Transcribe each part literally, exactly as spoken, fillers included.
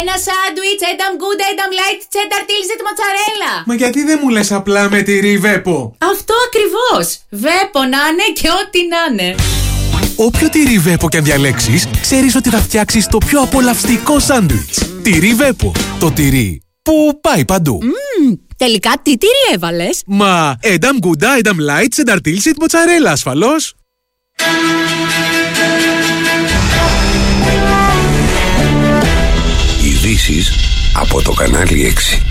Ένα σάντουιτς, ένταμ γκούντα, ένταμ λάιτ, τσένταρ τίλιζετ μοτσαρέλα. Μα γιατί δεν μου λες απλά με τυρί Βέπο? Αυτό ακριβώς. Βέπο να είναι και ό,τι να είναι. Όποιο τυρί Βέπο και αν διαλέξεις, ξέρεις ότι θα φτιάξεις το πιο απολαυστικό σάντουιτς. Τυρί Βέπο. Το τυρί που πάει παντού. Mm, τελικά τι τυρί έβαλες? Μα ένταμ γκούντα, ένταμ λάιτ, τσένταρ τίλιζετ μοτσαρέλα ασφαλώς. Ειδήσεις από το κανάλι έξι.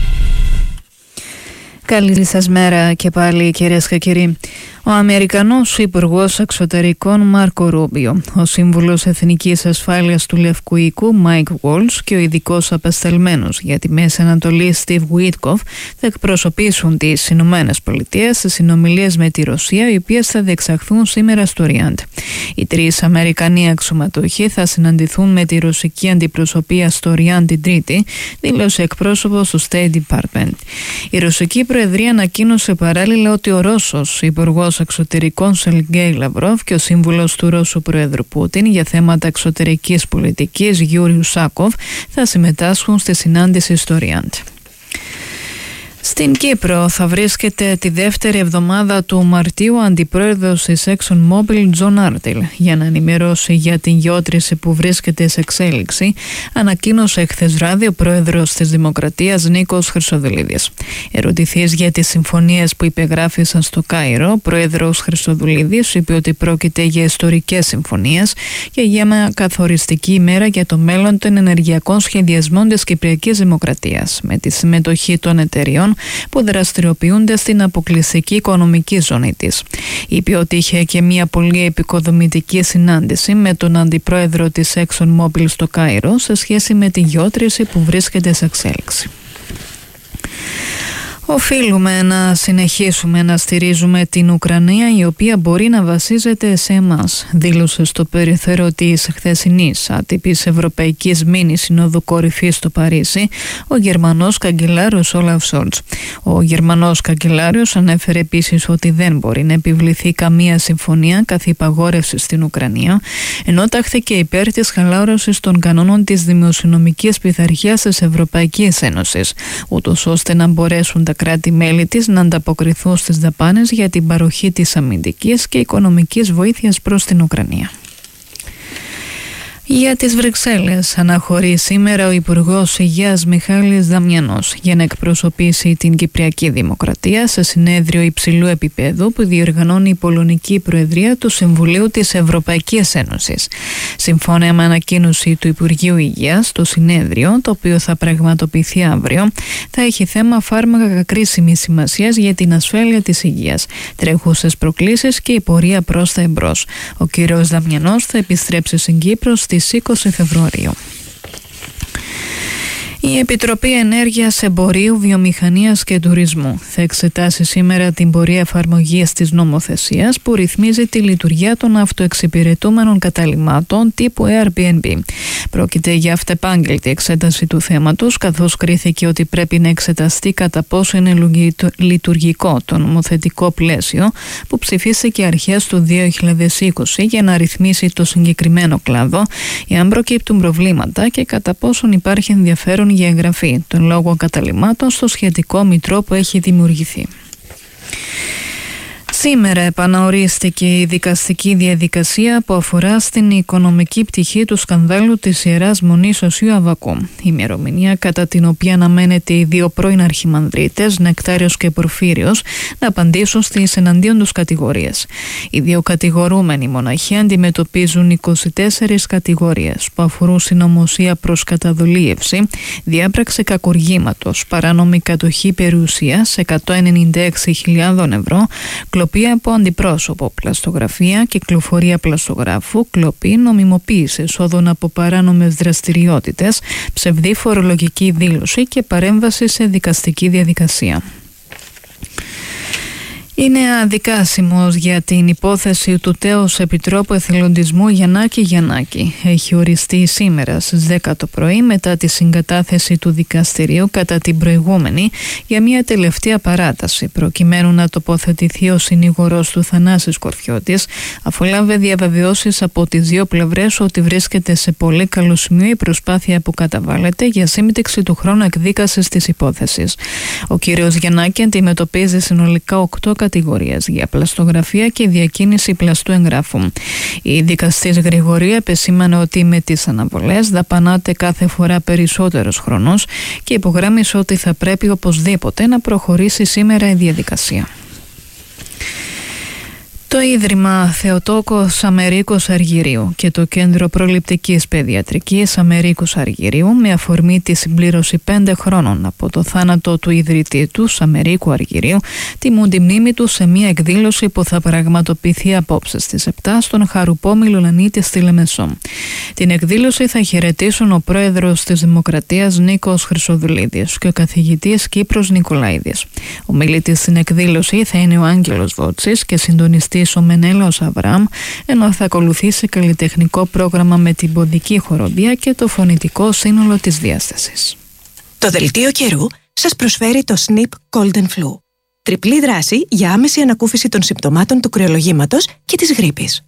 Καλή σας μέρα και πάλι, κυρίες και κύριοι. Ο Αμερικανός Υπουργός Εξωτερικών Μάρκο Ρούμπιο, ο Σύμβουλος Εθνικής Ασφάλειας του Λευκού Οίκου Μάικ Βόλς και ο ειδικός απεσταλμένος για τη Μέση Ανατολή Στιβ Γουίτκοφ θα εκπροσωπήσουν τις Ηνωμένες Πολιτείες στις συνομιλίες με τη Ρωσία, οι οποίες θα διεξαχθούν σήμερα στο Ριάντ. Οι τρεις Αμερικανοί αξιωματούχοι θα συναντηθούν με τη ρωσική αντιπροσωπεία στο Ριάντ την Τρίτη, δήλωσε εκπρόσωπος του State Department. Η ρωσική Προεδρία ανακοίνωσε παράλληλα ότι ο Ρώσος Υπουργός Εξωτερικών Σεργέι Λαυρόβ και ο σύμβουλος του Ρώσου Προέδρου Πούτιν για θέματα εξωτερικής πολιτικής Γιούρι Ουσάκοφ θα συμμετάσχουν στη συνάντηση στο Ριάντ. Στην Κύπρο θα βρίσκεται τη δεύτερη εβδομάδα του Μαρτίου ο αντιπρόεδρος της ExxonMobil Τζον Άρτιλ για να ενημερώσει για την γεώτρηση που βρίσκεται σε εξέλιξη, ανακοίνωσε χθες βράδυ ο πρόεδρος της Δημοκρατίας Νίκος Χρυσοδουλίδης. Ερωτηθείς για τις συμφωνίες που υπεγράφησαν στο Κάιρο, ο πρόεδρος Χρυσοδουλίδης είπε ότι πρόκειται για ιστορικές συμφωνίες και για μια καθοριστική ημέρα για το μέλλον των ενεργειακών σχεδιασμών της Κυπριακής Δημοκρατίας, με τη συμμετοχή των εταιριών που δραστηριοποιούνται στην αποκλειστική οικονομική ζώνη της. Είπε ότι είχε και μια πολύ επικοδομητική συνάντηση με τον αντιπρόεδρο της ExxonMobil στο Κάιρο σε σχέση με τη γεώτρηση που βρίσκεται σε εξέλιξη. Οφείλουμε να συνεχίσουμε να στηρίζουμε την Ουκρανία, η οποία μπορεί να βασίζεται σε εμάς, δήλωσε στο περιθώριο της χθεσινής άτυπης Ευρωπαϊκής Μίνι Συνόδου Κορυφής στο Παρίσι ο Γερμανός καγκελάριος Όλαφ Σόλτς. Ο Γερμανός καγκελάριος ανέφερε επίσης ότι δεν μπορεί να επιβληθεί καμία συμφωνία καθ' υπαγόρευση στην Ουκρανία, ενώ τάχθηκε υπέρ της χαλάρωσης των κανόνων της δημοσιονομικής πειθαρχίας της Ευρωπαϊκής Ένωσης, ούτως ώστε να μπορέσουν τα κράτη-μέλη της να ανταποκριθούν στις δαπάνες για την παροχή της αμυντικής και οικονομικής βοήθειας προς την Ουκρανία. Για τις Βρυξέλλες αναχωρεί σήμερα ο Υπουργός Υγείας Μιχάλης Δαμιανός για να εκπροσωπήσει την Κυπριακή Δημοκρατία σε συνέδριο υψηλού επίπεδου που διοργανώνει η Πολωνική Προεδρία του Συμβουλίου της Ευρωπαϊκής Ένωσης. Σύμφωνα με ανακοίνωση του Υπουργείου Υγείας, το συνέδριο, το οποίο θα πραγματοποιηθεί αύριο, θα έχει θέμα φάρμακα κρίσιμης σημασίας για την ασφάλεια της υγείας, τρέχουσες προκλήσεις και η πορεία προς τα εμπρός. Ο κ. Δαμιανός θα επιστρέψει στην Κύπρο στις είκοσι Φεβρουαρίου. Η Επιτροπή Ενέργειας, Εμπορίου, Βιομηχανίας και Τουρισμού θα εξετάσει σήμερα την πορεία εφαρμογής της νομοθεσίας που ρυθμίζει τη λειτουργία των αυτοεξυπηρετούμενων καταλυμάτων τύπου Airbnb. Πρόκειται για αυτεπάγγελτη εξέταση του θέματος, καθώς κρίθηκε ότι πρέπει να εξεταστεί κατά πόσο είναι λειτουργικό το νομοθετικό πλαίσιο που ψηφίστηκε αρχές του δύο χιλιάδες είκοσι για να ρυθμίσει το συγκεκριμένο κλάδο, εάν προκύπτουν προβλήματα και κατά πόσον υπάρχει ενδιαφέρον για εγγραφή των λόγων καταλυμάτων στο σχετικό μητρό που έχει δημιουργηθεί. Σήμερα επαναορίστηκε η δικαστική διαδικασία που αφορά στην οικονομική πτυχή του σκανδάλου της Ιεράς Μονής Οσίου Αββακού. Η ημερομηνία κατά την οποία αναμένεται οι δύο πρώην αρχιμανδρίτες, Νεκτάριος και Πορφύριος, να απαντήσουν στις εναντίον τους κατηγορίες. Οι δύο κατηγορούμενοι μοναχοί αντιμετωπίζουν είκοσι τέσσερις κατηγορίες που αφορούν συνωμοσία προς καταδολίευση, διάπραξη κακουργήματος, παράνομη κατοχή περιουσίας εκατόν ενενήντα έξι χιλιάδες ευρώ, κλοπή από αντιπρόσωπο, πλαστογραφία, κυκλοφορία πλαστογράφου, κλοπή, νομιμοποίηση εσόδων από παράνομες δραστηριότητες, ψευδή φορολογική δήλωση και παρέμβαση σε δικαστική διαδικασία. Είναι αδικάσιμος για την υπόθεση του τέως Επιτρόπου Εθελοντισμού Γιαννάκη Γιαννάκη. Έχει οριστεί σήμερα στις δέκα το πρωί μετά τη συγκατάθεση του δικαστηρίου κατά την προηγούμενη για μια τελευταία παράταση προκειμένου να τοποθετηθεί ο συνήγορος του Θανάσης Κορφιώτης, αφού λάβε διαβεβαιώσεις από τις δύο πλευρές ότι βρίσκεται σε πολύ καλό σημείο η προσπάθεια που καταβάλλεται για σύμπτυξη του χρόνου εκδίκασης της υπόθεσης. Ο κύριος Γιαννάκη αντιμετωπίζει συνολικά οκτώ κατηγορίες για πλαστογραφία και διακίνηση πλαστού εγγράφου. Η δικαστής Γρηγορία επεσήμανε ότι με τις αναβολές δαπανάται κάθε φορά περισσότερος χρόνος και υπογράμμισε ότι θα πρέπει οπωσδήποτε να προχωρήσει σήμερα η διαδικασία. Το Ίδρυμα Θεοτόκος Αμερίκος Αργυρίου και το Κέντρο Προληπτικής Παιδιατρικής Αμερίκος Αργυρίου, με αφορμή τη συμπλήρωση πέντε χρόνων από το θάνατο του ιδρυτή τους Αμερίκου Αργυρίου, τιμούν τη μνήμη του σε μια εκδήλωση που θα πραγματοποιηθεί απόψε στις επτά στον Χαρουπόμηλο Λανίτη στη Λεμεσό. Την εκδήλωση θα χαιρετήσουν ο πρόεδρος της Δημοκρατίας Νίκος Χρυσοδουλίδης και ο καθηγητής Κύπρος Νικολαίδης. Ο μιλητής στην εκδήλωση θα είναι ο Άγγελος Βότσης και συντονιστής ο Μενέλαος Αβραάμ, ενώ θα ακολουθήσει καλλιτεχνικό πρόγραμμα με την ποντική χοροδία και το φωνητικό σύνολο της διάστασης. Το δελτίο καιρού σας προσφέρει το Snip Cold and Flu. Τριπλή δράση για άμεση ανακούφιση των συμπτωμάτων του κρυολογήματος και της γρίπης.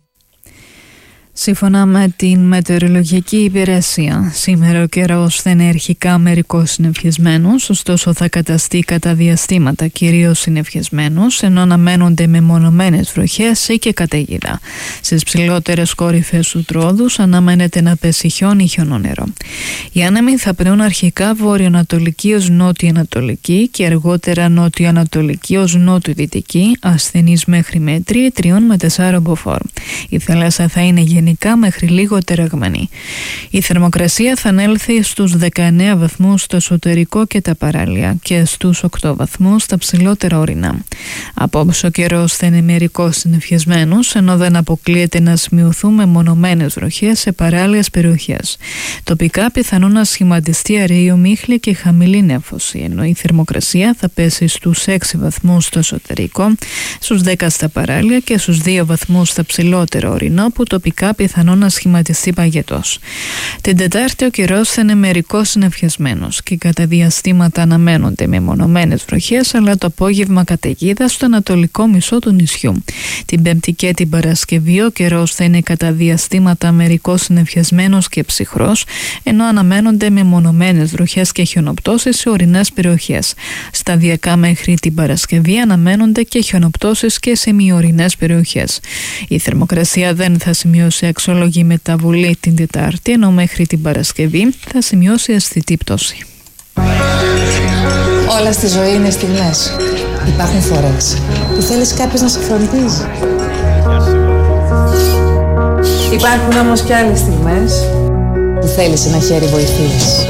Σύμφωνα με την μετεωρολογική υπηρεσία, σήμερα ο καιρός θα είναι αρχικά μερικώς συννεφιασμένος, ωστόσο θα καταστεί κατά διαστήματα κυρίως συννεφιασμένος, ενώ αναμένονται μεμονωμένες βροχές ή και καταιγίδα. Στις ψηλότερες κορυφές του τρόδους αναμένεται να πέσει χιόνι ή χιονόνερο. Οι άνεμοι θα πνέουν αρχικά βορειοανατολική ως νότιο-ανατολική και αργότερα νότιο-ανατολική ως νότιο-δυτική, ασθενείς μέχρι μέτρη τριών με τεσσάρων μποφόρ. Η θάλασσα θα είναι γενικά μέχρι λίγο τεραγμανή. Η θερμοκρασία θα ανέλθει στους δεκαεννέα βαθμούς στο εσωτερικό και τα παράλια και στους οκτώ βαθμούς στα ψηλότερα ορεινά. Απόψε ο καιρός θα είναι μερικώς συννεφιασμένος, ενώ δεν αποκλείεται να σημειωθούν μεμονωμένες βροχές σε παράλιες περιοχές. Τοπικά πιθανόν να σχηματιστεί αραιή ομίχλη και χαμηλή νέφωση, ενώ η θερμοκρασία θα πέσει στους έξι βαθμούς στο εσωτερικό, στους δέκα στα παράλια και στους δύο βαθμούς στα ψηλότερα ορεινά, που τοπικά πιθανόν να σχηματιστεί παγετός. Την Τετάρτη ο καιρός θα είναι μερικώς συννεφιασμένος και κατά διαστήματα αναμένονται μεμονωμένες βροχές, αλλά το απόγευμα καταιγίδα στο ανατολικό μισό του νησιού. Την Πέμπτη και την Παρασκευή ο καιρός θα είναι κατά διαστήματα μερικώς συννεφιασμένος και ψυχρός, ενώ αναμένονται μεμονωμένες βροχές και χιονοπτώσεις σε ορεινές περιοχές. Σταδιακά μέχρι την Παρασκευή αναμένονται και χιονοπτώσεις και σε μειορεινές περιοχές. Η θερμοκρασία δεν θα σημειώσει αξιόλογη μεταβολή την Τετάρτη, ενώ μέχρι την Παρασκευή θα σημειώσει αισθητή πτώση. Όλα στη ζωή είναι στιγμές. Υπάρχουν φορές που θέλεις κάποιος να σε φροντίζει. Υπάρχουν όμως και άλλες στιγμές που θέλεις ένα χέρι βοηθείας.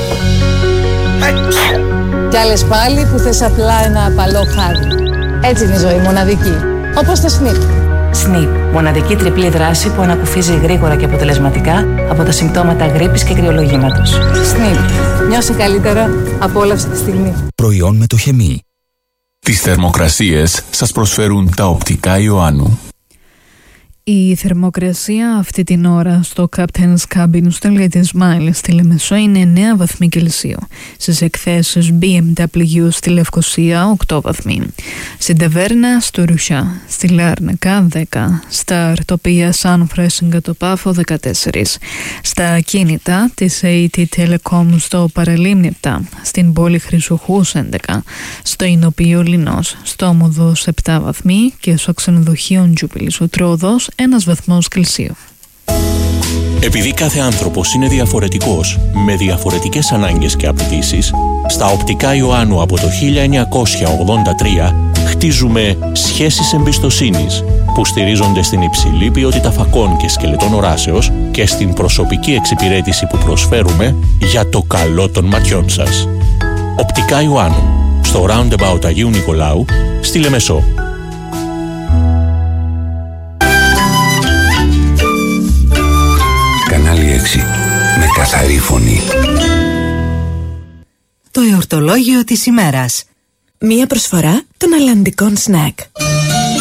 Κι άλλες πάλι που θες απλά ένα απαλό χάδι. Έτσι είναι η ζωή, μοναδική. Όπως το Snip. Snip, μοναδική τριπλή δράση που ανακουφίζει γρήγορα και αποτελεσματικά από τα συμπτώματα γρίπης και κρυολογήματος. Snip. Νιώσε καλύτερα, απόλαυσε τη στιγμή. Προϊόν με το χεμί. Τις θερμοκρασίες σας προσφέρουν τα οπτικά Ιωάννου. Η θερμοκρασία αυτή την ώρα στο Captain's Cabin στο Ladies Mile στη Λεμεσό είναι εννέα βαθμοί Κελσίου. Στις εκθέσεις μπι εμ ντάμπλιου στη Λευκοσία οκτώ βαθμοί. Στην Ταβέρνα στο Ρουσιά, στη Λάρνακα δέκα. Στα Αρτοπία Σαν Φρέσιγκα το Πάφο δεκατέσσερα. Στα ακίνητα της έι τι Telecom στο Παραλίμνη επτά. Στην πόλη Χρυσοχούς έντεκα. Στο Ινοπείο Λινός, στο Όμοδος επτά βαθμοί και στο ξενοδοχείο Τζούπιλης ο Τρόδος ένας βαθμός Κελσίου. Επειδή κάθε άνθρωπος είναι διαφορετικός, με διαφορετικές ανάγκες και απαιτήσεις, στα οπτικά Ιωάννου από το χίλια εννιακόσια ογδόντα τρία χτίζουμε σχέσεις εμπιστοσύνης που στηρίζονται στην υψηλή ποιότητα φακών και σκελετών οράσεως και στην προσωπική εξυπηρέτηση που προσφέρουμε για το καλό των ματιών σας. Οπτικά Ιωάννου, στο Roundabout Αγίου Νικολάου, στη Λεμεσό. Κανάλι έξι, με καθαρή φωνή. Το εορτολόγιο της ημέρας. Μία προσφορά των αλλαντικών σνακ.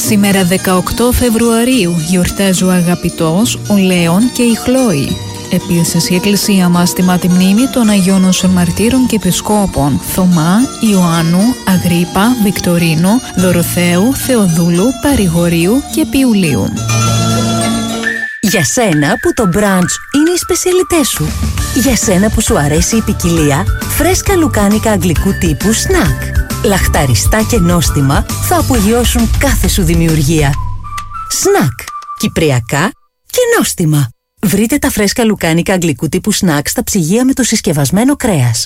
Σήμερα δεκαοκτώ Φεβρουαρίου γιορτάζει ο αγαπητός, ο Λέων και η Χλόη. Επίσης η Εκκλησία μας τιμά τη μνήμη των Αγίων Όσων Μαρτύρων και Επισκόπων Θωμά, Ιωάννου, Αγρίπα, Βικτορίνου, Δωροθέου, Θεοδούλου, Παρηγορίου και Πιουλίου. Για σένα που το μπραντς είναι οι σπεσιαλιτές σου. Για σένα που σου αρέσει η ποικιλία, φρέσκα λουκάνικα αγγλικού τύπου σνακ. Λαχταριστά και νόστιμα θα απογειώσουν κάθε σου δημιουργία. Σνακ. Κυπριακά και νόστιμα. Βρείτε τα φρέσκα λουκάνικα αγγλικού τύπου σνακ στα ψυγεία με το συσκευασμένο κρέας.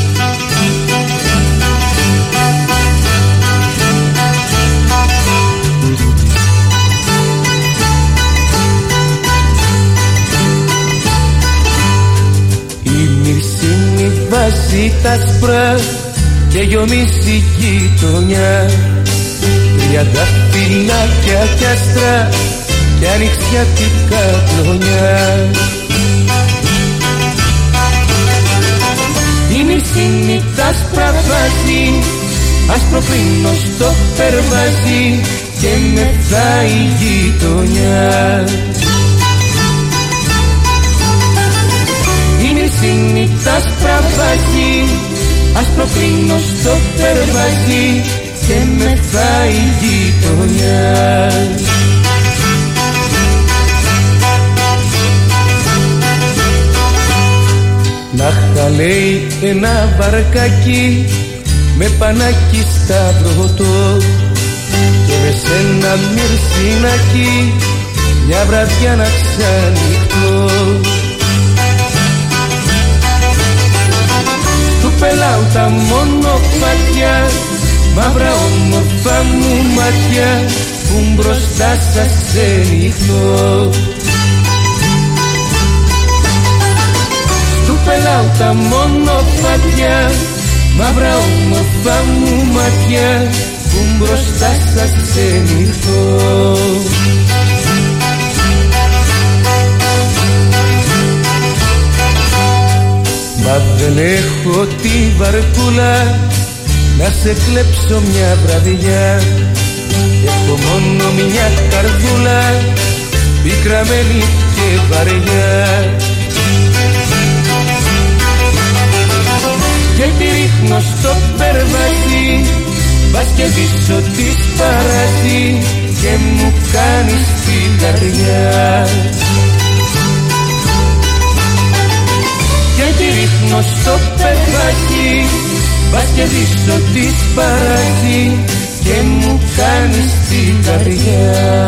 Η μυρσίνη βάζει τα σπρά και γιομίζει η γειτονιά. Τριανταφυλάκια κι άστρα κι ανοιξιάτικα κλονιά. Η μυρσίνη τα άσπρα βάζει, άσπρο πίνο στο περβάζει και μετά η γειτονιά. Η μυρσίνη τα άσπρα βάζει, άσπρο πίνο στο περβάζει και μετά η γειτονιά. Να χαλέει ένα βαρκάκι με πανάκι σταυρωτό και με σένα μυρσινάκι μια βραδιά να ξανοιχτώ. Του πελάω τα μονοπάτια, μαύρα όμορφα μου μάτια που μπροστά σας ξενυχτώ. Του πελάω τα μονοπάτια, μαύρα όμορφα μου μάτια που μπροστά σας ξενυχτώ. Μα δεν έχω τη βαρκούλα να σε κλέψω μια βραδιά. Έχω μόνο μια καρδούλα πικραμένη και βαριά. Και τη ρίχνω στο περβάζι, μπας και πίσω της παράζει και μου κάνεις την καρδιά. Και τη ρίχνω στο περβάζι, μπας και πίσω της παράζει και μου κάνεις την καρδιά.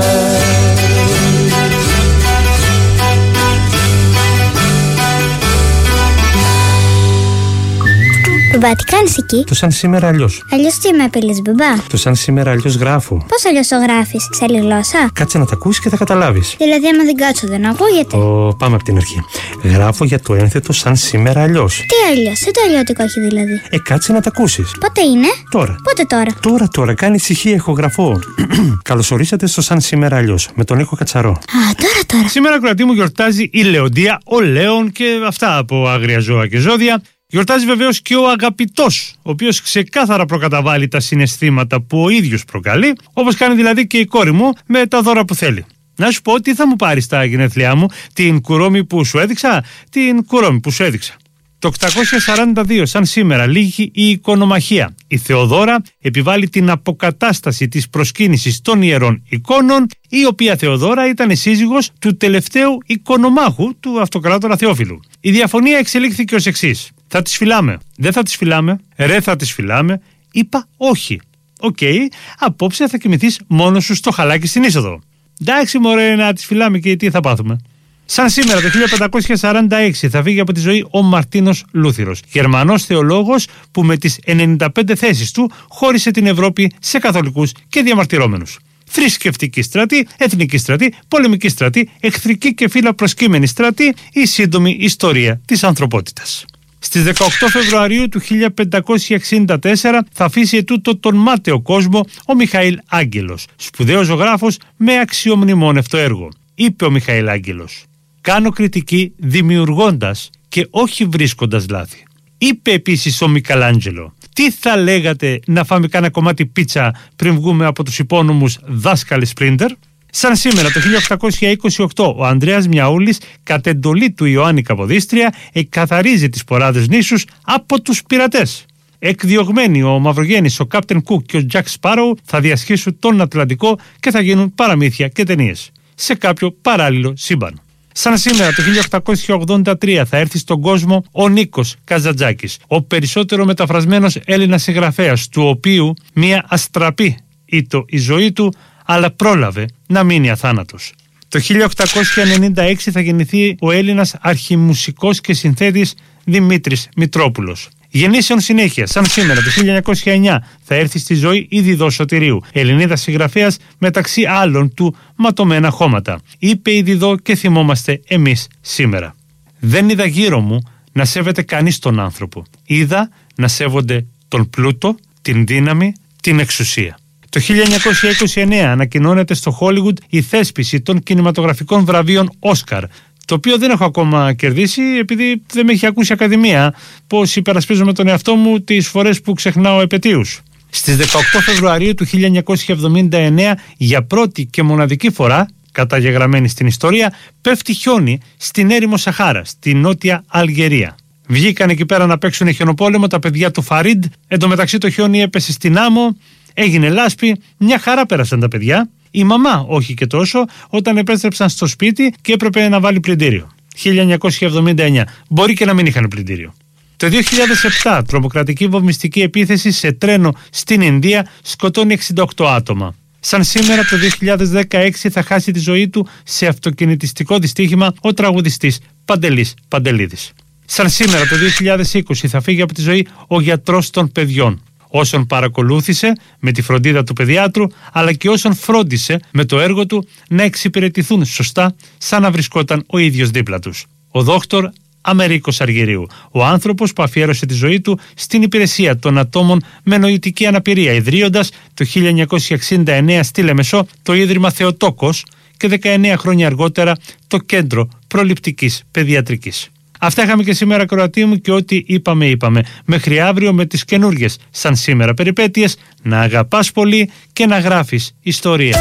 Μπαμπά, τι κάνεις εκεί? Το σαν σήμερα αλλιώς. Αλλιώς τι με απειλείς, μπαμπά? Το σαν σήμερα αλλιώς γράφω. Πώς αλλιώς το γράφεις, σε άλλη γλώσσα? Κάτσε να τα ακούσεις και θα καταλάβεις. Δηλαδή, άμα δεν κάτσω, δεν ακούγεται? Ω, πάμε από την αρχή. Γράφω για το ένθετο σαν σήμερα αλλιώς. Τι αλλιώς, τι το αλλιώτικο έχει δηλαδή? Ε, κάτσε να τα ακούσεις. Πότε είναι? Τώρα. Πότε τώρα? Τώρα, τώρα, κάνει ησυχία, ηχογραφώ. Καλωσορίσατε στο σαν σήμερα αλλιώς, με τον Νίκο Κατσαρό. Α, τώρα, τώρα. Σήμερα, κρατή μου, γιορτάζει η Λεοντία, ο Λέων και αυτά από άγρια ζώα και ζώδια. Γιορτάζει βεβαίως και ο αγαπητός, ο οποίος ξεκάθαρα προκαταβάλει τα συναισθήματα που ο ίδιος προκαλεί, όπως κάνει δηλαδή και η κόρη μου με τα δώρα που θέλει. Να σου πω τι θα μου πάρει στα γενέθλιά μου, την κουρόμη που σου έδειξα, την κουρόμη που σου έδειξα. Το οκτακόσια σαράντα δύο, σαν σήμερα, λύγει η οικονομαχία. Η Θεοδώρα επιβάλλει την αποκατάσταση της προσκύνησης των ιερών εικόνων, η οποία Θεοδώρα ήταν σύζυγος του τελευταίου οικονομάχου, του αυτοκράτορα Θεόφιλου. Η διαφωνία εξελίχθηκε ως εξής. Θα τις φυλάμε. Δεν θα τις φυλάμε. Ρε, θα τις φυλάμε. Είπα όχι. Οκ, okay, απόψε θα κοιμηθείς μόνος σου στο χαλάκι στην είσοδο. Εντάξει, μωρέ, να τις φυλάμε και τι θα πάθουμε. Σαν σήμερα το χίλια πεντακόσια σαράντα έξι θα φύγει από τη ζωή ο Μαρτίνος Λούθυρος, Γερμανός θεολόγος που με τις ενενήντα πέντε θέσεις του χώρισε την Ευρώπη σε καθολικούς και διαμαρτυρόμενους. Θρησκευτική στρατή, εθνική στρατή, πολεμική στρατή, εχθρική και φύλλα προσκύμενη στρατή, η σύντομη ιστορία της ανθρωπότητας. Στις δεκαοκτώ Φεβρουαρίου του χίλια πεντακόσια εξήντα τέσσερα θα αφήσει ετούτο τον μάταιο κόσμο ο Μιχαήλ Άγγελος, σπουδαίος ζωγράφος με αξιομνημόνευτο έργο. Είπε ο Μιχαήλ Άγγελος: «Κάνω κριτική δημιουργώντας και όχι βρίσκοντας λάθη». Είπε επίσης ο Μικελάντζελο: Τι θα λέγατε να φάμε κάνα κομμάτι πίτσα πριν βγούμε από τους υπόνομους δάσκαλοι σπρίντερ? Σαν σήμερα το χίλια οκτακόσια είκοσι οκτώ ο Ανδρέας Μιαούλης κατ' εντολή του Ιωάννη Καποδίστρια εκκαθαρίζει τις Ποράδες νήσους από τους πειρατές. Εκδιωγμένοι ο Μαυρογέννης, ο Κάπτεν Κουκ και ο Τζακ Σπάροου θα διασχίσουν τον Ατλαντικό και θα γίνουν παραμύθια και ταινίες σε κάποιο παράλληλο σύμπαν. Σαν σήμερα το χίλια οκτακόσια ογδόντα τρία θα έρθει στον κόσμο ο Νίκος Καζαντζάκης, ο περισσότερο μεταφρασμένος Έλληνας συγγραφέας, του οποίου μια αστραπή ήτο η ζωή του, αλλά πρόλαβε να μείνει αθάνατος. Το χίλια οκτακόσια ενενήντα έξι θα γεννηθεί ο Έλληνας αρχιμουσικός και συνθέτης Δημήτρης Μητρόπουλος. Γεννήσεων συνέχεια, σαν σήμερα το χίλια εννιακόσια εννιά θα έρθει στη ζωή η Διδό Σωτηρίου, Ελληνίδα συγγραφέας μεταξύ άλλων του «Ματωμένα χώματα». Είπε η Διδό και θυμόμαστε εμείς σήμερα. Δεν είδα γύρω μου να σέβεται κανείς τον άνθρωπο. Είδα να σέβονται τον πλούτο, την δύναμη, την εξουσία. Το χίλια εννιακόσια είκοσι εννέα ανακοινώνεται στο Χόλιγουντ η θέσπιση των κινηματογραφικών βραβείων Όσκαρ, το οποίο δεν έχω ακόμα κερδίσει επειδή δεν με έχει ακούσει η Ακαδημία πως υπερασπίζομαι τον εαυτό μου τις φορές που ξεχνάω επετείους. Στις δεκαοκτώ Φεβρουαρίου του χίλια εννιακόσια εβδομήντα εννέα για πρώτη και μοναδική φορά, καταγεγραμμένη στην ιστορία, πέφτει χιόνι στην έρημο Σαχάρα, στη νότια Αλγερία. Βγήκαν εκεί πέρα να παίξουν χιονοπόλεμο τα παιδιά του Φαρίντ, εντωμεταξύ το χιόνι έπεσε στην άμμο, έγινε λάσπη, μια χαρά πέρασαν τα παιδιά. Η μαμά όχι και τόσο, όταν επέστρεψαν στο σπίτι και έπρεπε να βάλει πλυντήριο. χίλια εννιακόσια εβδομήντα εννέα. Μπορεί και να μην είχαν πλυντήριο. Το δύο χιλιάδες επτά, τρομοκρατική βομβιστική επίθεση σε τρένο στην Ινδία σκοτώνει εξήντα οκτώ άτομα. Σαν σήμερα το δύο χιλιάδες δεκαέξι θα χάσει τη ζωή του σε αυτοκινητιστικό δυστύχημα ο τραγουδιστής Παντελής Παντελίδης. Σαν σήμερα το δύο χιλιάδες είκοσι θα φύγει από τη ζωή ο γιατρός των παιδιών. Όσον παρακολούθησε με τη φροντίδα του παιδιάτρου, αλλά και όσον φρόντισε με το έργο του να εξυπηρετηθούν σωστά σαν να βρισκόταν ο ίδιος δίπλα τους. Ο δόκτωρ Αμερίκος Αργυρίου, ο άνθρωπος που αφιέρωσε τη ζωή του στην υπηρεσία των ατόμων με νοητική αναπηρία, ιδρύοντας το χίλια εννιακόσια εξήντα εννέα στη Λεμεσό το Ίδρυμα Θεοτόκος και δεκαεννέα χρόνια αργότερα το Κέντρο Προληπτικής Παιδιατρικής. Αυτά είχαμε και σήμερα, Κροατή μου, και ό,τι είπαμε είπαμε. Μέχρι αύριο με τις καινούργιες σαν σήμερα περιπέτειες. Να αγαπάς πολύ και να γράφεις ιστορία.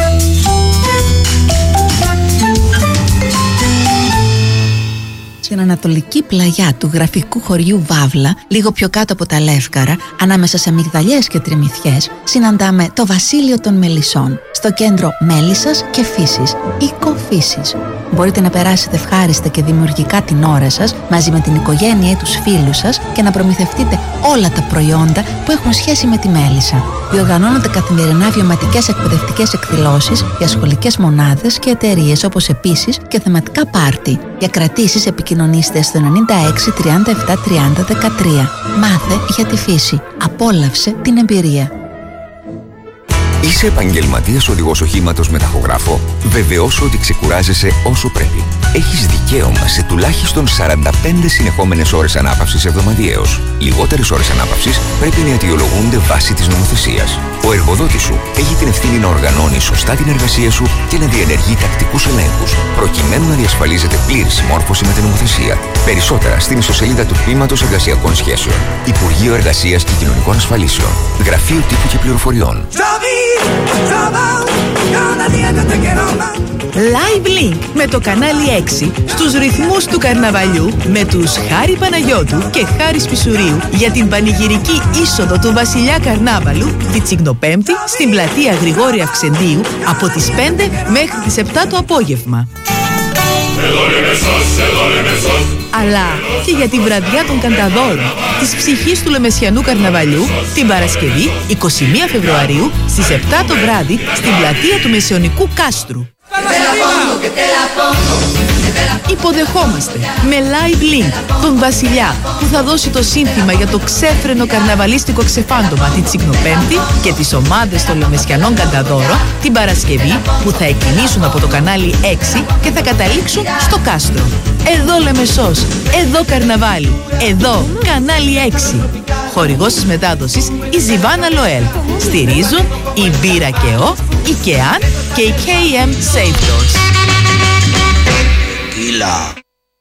Στην ανατολική πλαγιά του γραφικού χωριού Βάβλα, λίγο πιο κάτω από τα Λεύκαρα, ανάμεσα σε μυγδαλιές και τριμηθιές, συναντάμε το Βασίλειο των Μελισσών, στο κέντρο μέλισσας και φύσης, οικοφύσης. Μπορείτε να περάσετε ευχάριστα και δημιουργικά την ώρα σας μαζί με την οικογένεια ή τους φίλους σας και να προμηθευτείτε όλα τα προϊόντα που έχουν σχέση με τη μέλισσα. Διοργανώνονται καθημερινά βιωματικές εκπαιδευτικές εκδηλώσεις για σχολικές μονάδες και εταιρείες, όπως επίσης και θεματικά πάρτι. Για κρατήσεις επικοινωνήστε στο ενενήντα έξι τριάντα επτά τριάντα δεκατρία. Μάθε για τη φύση. Απόλαυσε την εμπειρία. Είσαι επαγγελματίας οδηγός οχήματος με ταχογράφο? Βεβαιώσου ότι ξεκουράζεσαι όσο πρέπει. Έχεις δικαίωμα σε τουλάχιστον σαράντα πέντε συνεχόμενες ώρες ανάπαυσης εβδομαδιαίως. Λιγότερες ώρες ανάπαυσης πρέπει να αιτιολογούνται βάσει της νομοθεσίας. Ο εργοδότης σου έχει την ευθύνη να οργανώνει σωστά την εργασία σου και να διενεργεί τακτικούς ελέγχους, προκειμένου να διασφαλίζεται πλήρη συμμόρφωση με την νομοθεσία. Περισσότερα στην ιστοσελίδα του Τμήματος Εργασιακών Σχέσεων. Υπουργείο Εργασίας και Κοινωνικών Ασφαλίσεων. Γραφείο Τύπου και Πληροφοριών. Live Link με το κανάλι έξι στους ρυθμούς του καρναβαλιού με τους Χάρη Παναγιώτου και Χάρη Σπισουρίου για την πανηγυρική είσοδο του Βασιλιά Καρνάβαλου τη Τσιγνοπέμπτη στην πλατεία Γρηγόρη Αυξεντίου από τις πέντε μέχρι τις επτά το απόγευμα. Αλλά και για τη βραδιά των Κανταδόρων της ψυχής του Λεμεσιανού Καρναβαλιού την Παρασκευή εικοστή πρώτη Φεβρουαρίου στις επτά το βράδυ στην πλατεία του Μεσαιωνικού Κάστρου. Υποδεχόμαστε με live link τον Βασιλιά που θα δώσει το σύνθημα για το ξέφρενο καρναβαλίστικο ξεφάντωμα τη Τσιγνοπέμπτη και τις ομάδες των Λεμεσιανών Κανταδόρων την Παρασκευή που θα εκκινήσουν από το κανάλι έξι και θα καταλήξουν στο Κάστρο. Εδώ Λεμεσός, εδώ καρναβάλι, εδώ κανάλι έξι. Χορηγός της μετάδοσης η Ζιβάνα Λοέλ. Στηρίζουν η Μπύρα και Ο, η ΚΕΑΝ και η κέι εμ Safe Doors.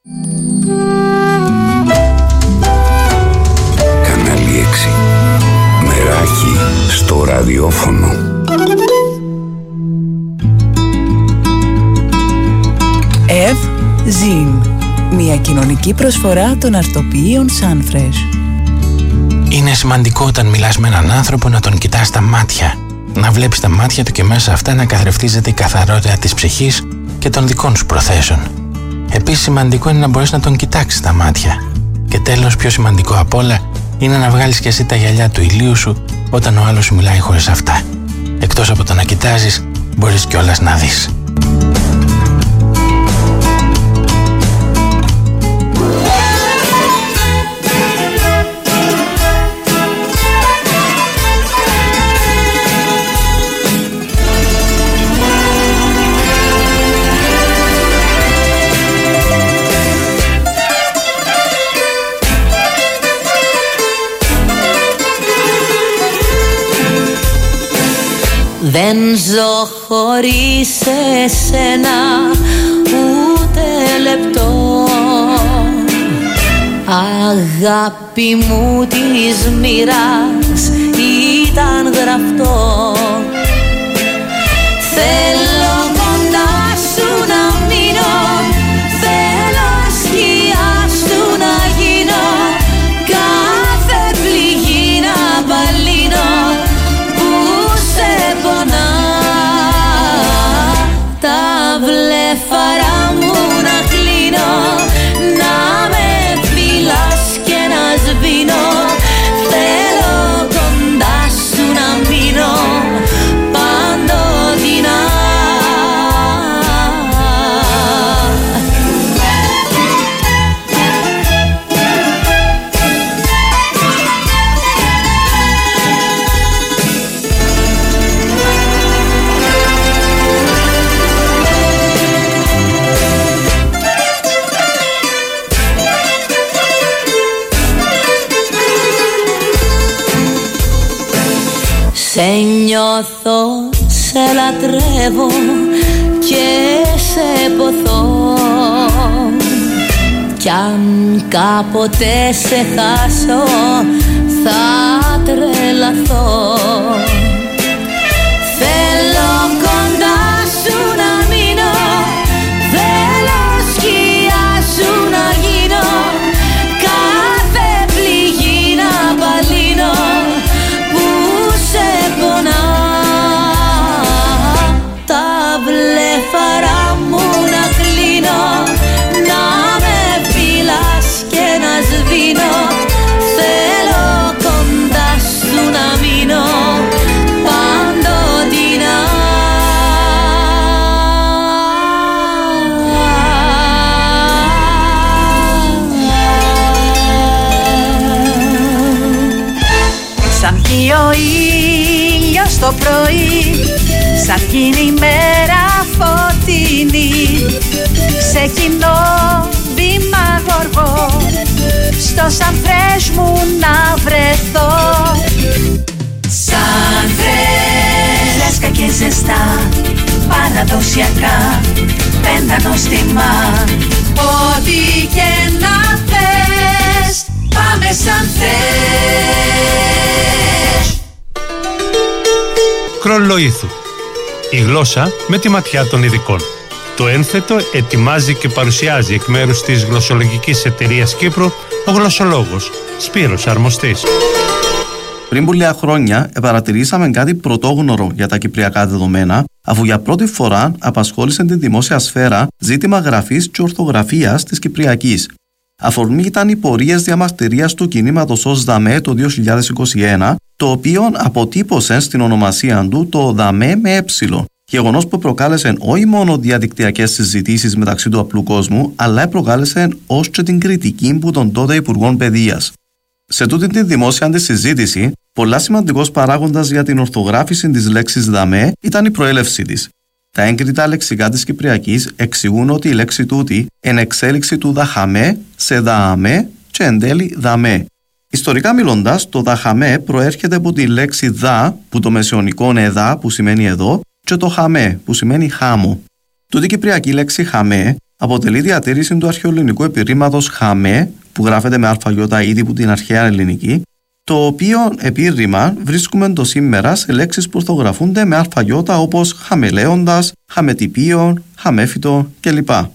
Κανάλι έξι. κοινωνική προσφορά των αρτοποιείων Sunfresh. Είναι σημαντικό όταν μιλάς με έναν άνθρωπο να τον κοιτάς στα μάτια. Να βλέπεις τα μάτια του και μέσα αυτά να καθρεφτίζεται η καθαρότητα της ψυχής και των δικών σου προθέσεων. Επίσης σημαντικό είναι να μπορείς να τον κοιτάξεις στα μάτια. Και τέλος, πιο σημαντικό απ' όλα, είναι να βγάλεις και εσύ τα γυαλιά του ηλίου σου όταν ο άλλος σου μιλάει χωρίς αυτά. Εκτός από το να κοιτάζεις, μπορείς κιόλας να δεις. Δεν ζω χωρίς εσένα ούτε λεπτό. Αγάπη μου της μοίρας ήταν γραφτό. Θέλω κοντά σου να μείνω, θέλω σκιά σου να γίνω, κάθε πληγή να παλύνω που σε πονά. Τα βλέφαρα μου να κλείνω, να με φυλάς και να σβήνω. Θέλω κοντά σου να μείνω παντοτινά. Σε νιώθω, σε λατρεύω και σε ποθώ. Κι αν κάποτε σε χάσω θα τρελαθώ. Θέλω κοντά σου να μείνω, θέλω σκιά σου να γίνω, κάθε πληγή να παλύνω που σε πονά. Τα βλέφαρα μου να κλείνω, να με φυλάς και να σβήνω. Θέλω κοντά σου να μείνω παντοτινά. Σαν βγει ο ήλιος το πρωί, σαν γίνει η μέρα φωτεινή, σε κοινό βήμα γοργό, στο Sunfresh μου να βρεθώ. Sunfresh, φρέσκα και ζεστά, παραδοσιακά, πέντα νοστιμά. Ό,τι και να θες, πάμε Sunfresh. Κρολοήθου. Η γλώσσα με τη ματιά των ειδικών. Το ένθετο ετοιμάζει και παρουσιάζει εκ μέρους της γλωσσολογικής εταιρείας Κύπρου ο γλωσσολόγος Σπύρος Αρμοστής. Πριν πολλές χρόνια παρατηρήσαμε κάτι πρωτόγνωρο για τα κυπριακά δεδομένα, αφού για πρώτη φορά απασχόλησε τη δημόσια σφαίρα ζήτημα γραφής και ορθογραφίας της κυπριακής. Αφορμή ήταν οι πορείες διαμαρτυρίας του κινήματος ως ΔΑΜΕ το δύο χιλιάδες είκοσι ένα, το οποίο αποτύπωσε στην ονομασία του το ΔΑΜΕ με έψιλο. Γεγονός που προκάλεσε όχι μόνο διαδικτυακές συζητήσεις μεταξύ του απλού κόσμου, αλλά προκάλεσε ως και την κριτική που των τότε Υπουργών Παιδείας. Σε τούτη τη δημόσια τη συζήτηση, πολλά σημαντικός παράγοντας για την ορθογράφηση της λέξης ΔΑΜΕ ήταν η προέλευσή της. Τα έγκριτα λεξικά της Κυπριακής εξηγούν ότι η λέξη τούτη είναι εξέλιξη του δαχαμέ σε δααμέ και εν τέλει δαμέ. Ιστορικά μιλώντας, το δαχαμέ προέρχεται από τη λέξη δα, που το μεσαιωνικό είναι εδά, που σημαίνει εδώ, και το χαμέ, που σημαίνει χάμο. Τούτη κυπριακή λέξη χαμέ αποτελεί διατήρηση του αρχαιοελληνικού επιρρήματος χαμέ, που γράφεται με αλφαγιώτα ήδη από την αρχαία ελληνική, το οποίο επίρρημα βρίσκουμε το σήμερα σε λέξεις που ορθογραφούνται με αλφαγιώτα όπως χαμελέοντας, χαμετυπίον, χαμέφυτο κλπ.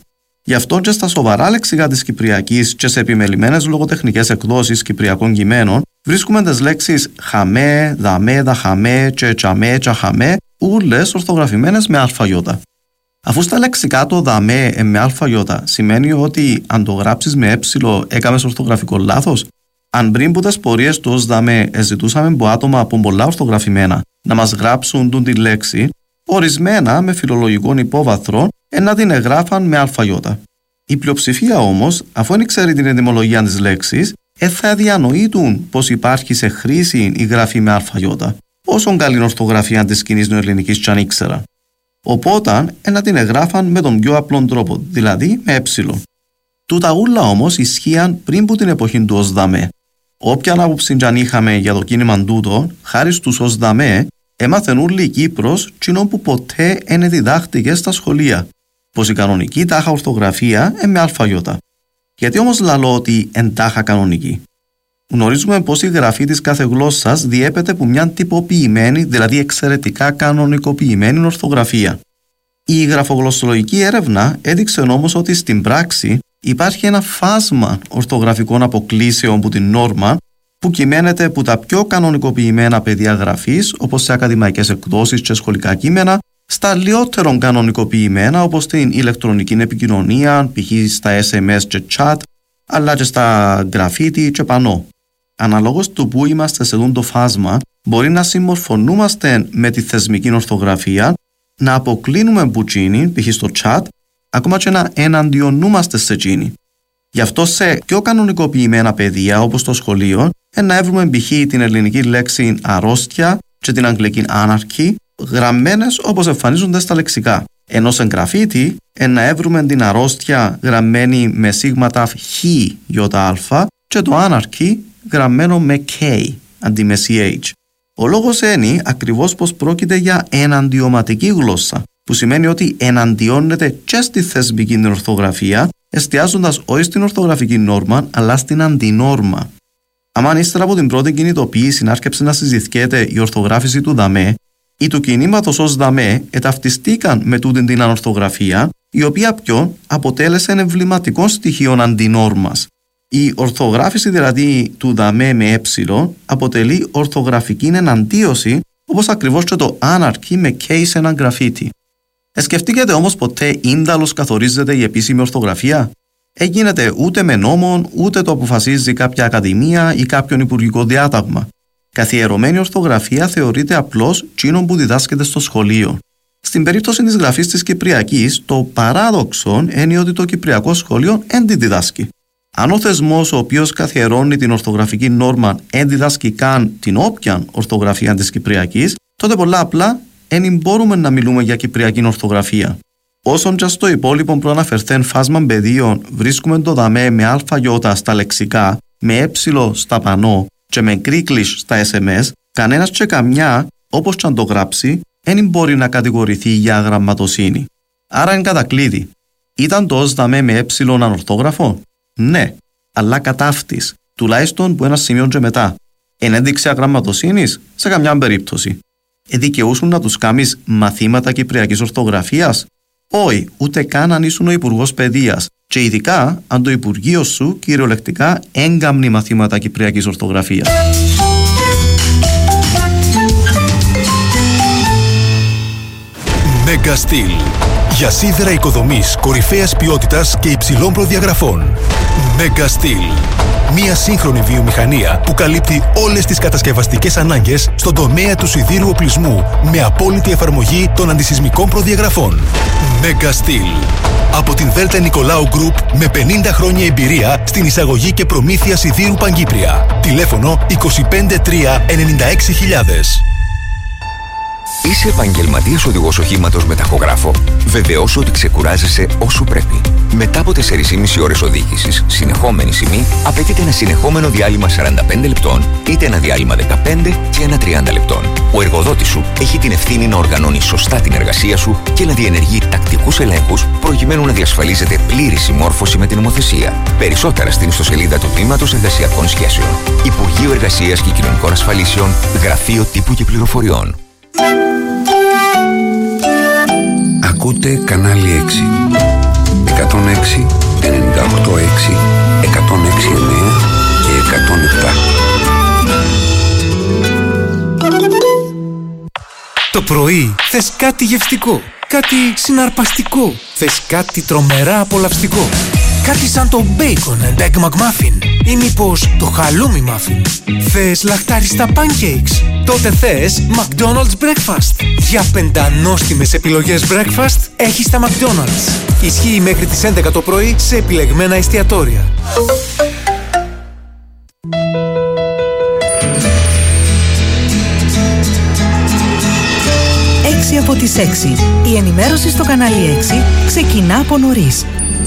Γι' αυτό και στα σοβαρά λεξικά της Κυπριακής και σε επιμελημένες λογοτεχνικές εκδόσεις κυπριακών κειμένων βρίσκουμε τις λέξεις χαμέ, δαμέ, δαχαμέ, και τσαμέ, τσαχαμέ, ούλες ορθογραφημένες με αλφαγιώτα. Αφού στα λεξικά το δαμέ ε, με αλφαγιώτα σημαίνει ότι αν το γράψεις με έψιλο έκαμες ορθογραφικό λάθος, αν πριν που τις πορείες του ως δαμέ ζητούσαμε από άτομα από πολλά ορθογραφημένα να μας γράψουν τούν τη λέξη, ορισμένα με φιλολογικών υπόβαθρων ε, να την εγγράφαν με αλφαγιώτα. Η πλειοψηφία όμως, αφού δεν ξέρει την ετυμολογία της λέξης, ε, θα διανοείτουν πως υπάρχει σε χρήση η γραφή με αλφαγιώτα, όσον καλή ορθογραφία της κοινής νεοελληνικής κι αν ήξερα. Οπότε, ε, να την εγγράφαν με τον πιο απλό τρόπο, δηλαδή με έψιλο. Τούτα ούλα όμως ισχύαν πριν που την εποχή του ως δαμέ. Όποια άποψη κι αν είχαμε για το κίνημα τούτο, χάρη στους ως δαμέ, έμαθεν ούλη η Κύπρος κοινό που ποτέ δεν διδάχτηκε στα σχολεία, πως η κανονική τάχα ορθογραφία είναι με αλφαγιώτα. Γιατί όμως λαλώ ότι εν τάχα κανονική? Γνωρίζουμε πως η γραφή της κάθε γλώσσας διέπεται από μια τυποποιημένη, δηλαδή εξαιρετικά κανονικοποιημένη ορθογραφία. Η γραφογλωσσολογική έρευνα έδειξε όμως ότι στην πράξη υπάρχει ένα φάσμα ορθογραφικών αποκλήσεων που την νόρμα που κυμαίνεται από τα πιο κανονικοποιημένα πεδία γραφής, όπως σε ακαδημαϊκές εκδόσεις και σχολικά κείμενα, στα λιότερον κανονικοποιημένα, όπως στην ηλεκτρονική επικοινωνία, π.χ. στα ες εμ ες και chat, αλλά και στα γραφίτι και πανό. Αναλόγως του που είμαστε σε δουν το φάσμα, μπορεί να συμμορφωνούμαστε με τη θεσμική ορθογραφία, να αποκλίνουμε μπουτσίνι, π.χ. στο chat, ακόμα και να εναντιονούμαστε σε τσίνι. Γι' αυτό σε πιο κανονικοποιημένα πεδία, όπως το σχολείο, να έβρουμε π.χ. την ελληνική λέξη αρρώστια και την αγγλική άναρχη, γραμμένες όπως εμφανίζονται στα λεξικά. Ενώ σε γραφίτι, να έβρουμε την αρρώστια γραμμένη με σίγματα χ γιώτα και το άναρχη γραμμένο με k αντί με ch. Ο λόγος είναι ακριβώς πως πρόκειται για εναντιωματική γλώσσα, που σημαίνει ότι εναντιώνεται και στη θεσμική ορθογραφία, εστιάζοντας όχι στην ορθογραφική νόρμα, αλλά στην αντινόρμα. Αν ύστερα από την πρώτη κινητοποίηση άρχισε να συζητιέται η ορθογράφηση του δαμέ, οι του κινήματος ως δαμέ εταυτιστήκαν με τούτην την ανορθογραφία, η οποία πιο αποτέλεσε εμβληματικό στοιχείο αντινόρμας. Η ορθογράφηση δηλαδή του δαμέ με έψιλο αποτελεί ορθογραφική εναντίωση, όπως ακριβώς και το άναρχη με k σε έναν γραφίτι. Εσκεφτήκετε όμως ποτέ ίνταλος καθορίζεται η επίσημη ορθογραφία? Έγινεται ούτε με νόμον, ούτε το αποφασίζει κάποια ακαδημία ή κάποιον υπουργικό διάταγμα. Καθιερωμένη ορθογραφία θεωρείται απλώς τσίνον που διδάσκεται στο σχολείο. Στην περίπτωση της γραφής της Κυπριακής, το παράδοξο είναι ότι το Κυπριακό σχολείο δεν τη διδάσκει. Αν ο θεσμός ο οποίος καθιερώνει την ορθογραφική νόρμα δεν διδάσκει καν την όποια ορθογραφία της Κυπριακής, τότε πολλά απλά δεν μπορούμε να μιλούμε για Κυπριακή ορθογραφία. Όσον και στο υπόλοιπο προαναφερθέν φάσμα πεδίων βρίσκουμε το δαμέ με αλφαγιώτα στα λεξικά, με έψιλο στα πανό και με γκρίκλις στα ες εμ ες, κανένας και καμιά, όπως και αν το γράψει, δεν μπορεί να κατηγορηθεί για γραμματοσύνη. Άρα εν κατακλείδη, ήταν το ως δαμέ με έψιλον ανορθόγραφο? Ναι, αλλά κατάφτης, τουλάχιστον που ένα σημείο και μετά. Εν ένδειξη αγραμματοσύνης, σε καμιά περίπτωση. Εδικαιούσουν να τους κάνεις μαθήματα Κυπριακής ορθογραφίας? Όχι, ούτε καν αν ήσουν ο Υπουργός Παιδείας, και ειδικά αν το Υπουργείο σου κυριολεκτικά έγκαμνει μαθήματα Κυπριακής ορθογραφίας. Megastil. Για σίδερα οικοδομής κορυφαίας ποιότητας και υψηλών προδιαγραφών. Megastil. Μία σύγχρονη βιομηχανία που καλύπτει όλες τις κατασκευαστικές ανάγκες στον τομέα του σιδήρου οπλισμού με απόλυτη εφαρμογή των αντισυσμικών προδιαγραφών. Megastil. Από την Δέλτα Νικολάου Γκρουπ με πενήντα χρόνια εμπειρία στην εισαγωγή και προμήθεια σιδήρου Παγκύπρια. Τηλέφωνο είκοσι πέντε τρία ενενήντα έξι χιλιάδες. Είσαι επαγγελματίας οδηγός οχήματος με ταχογράφο? Βεβαιώσου ότι ξεκουράζεσαι όσο πρέπει. Μετά από τέσσερις και μισή ώρες οδήγησης, συνεχόμενη σημεί, απαιτείται ένα συνεχόμενο διάλειμμα σαράντα πέντε λεπτών, είτε ένα διάλειμμα δεκαπέντε και ένα τριάντα λεπτών. Ο εργοδότης σου έχει την ευθύνη να οργανώνει σωστά την εργασία σου και να διενεργεί τακτικούς ελέγχους προκειμένου να διασφαλίζεται πλήρη συμμόρφωση με την νομοθεσία. Περισσότερα στην ιστοσελίδα του Τμήματος Εργασιακών Σχέσεων. Υπουργείο Εργασίας και Κοινωνικών Ασφαλίσεων, Γραφείο Τύπου και Πληροφοριών. Ακούτε κανάλι έξι. εκατόν έξι, ενενήντα οκτώ έξι, εκατόν έξι εννέα και εκατόν επτά. Το πρωί θες κάτι γευστικό, κάτι συναρπαστικό, θες κάτι τρομερά απολαυστικό. Κάτι σαν το Bacon and Egg McMuffin ή μήπως το χαλούμι muffin. Θες λαχτάριστα pancakes? Τότε θες McDonald's Breakfast. Για πεντανόστιμες επιλογές breakfast έχεις τα McDonald's. Ισχύει μέχρι τις έντεκα το πρωί σε επιλεγμένα εστιατόρια. έξι από τις έξι. Η ενημέρωση στο κανάλι έξι ξεκινά από νωρίς.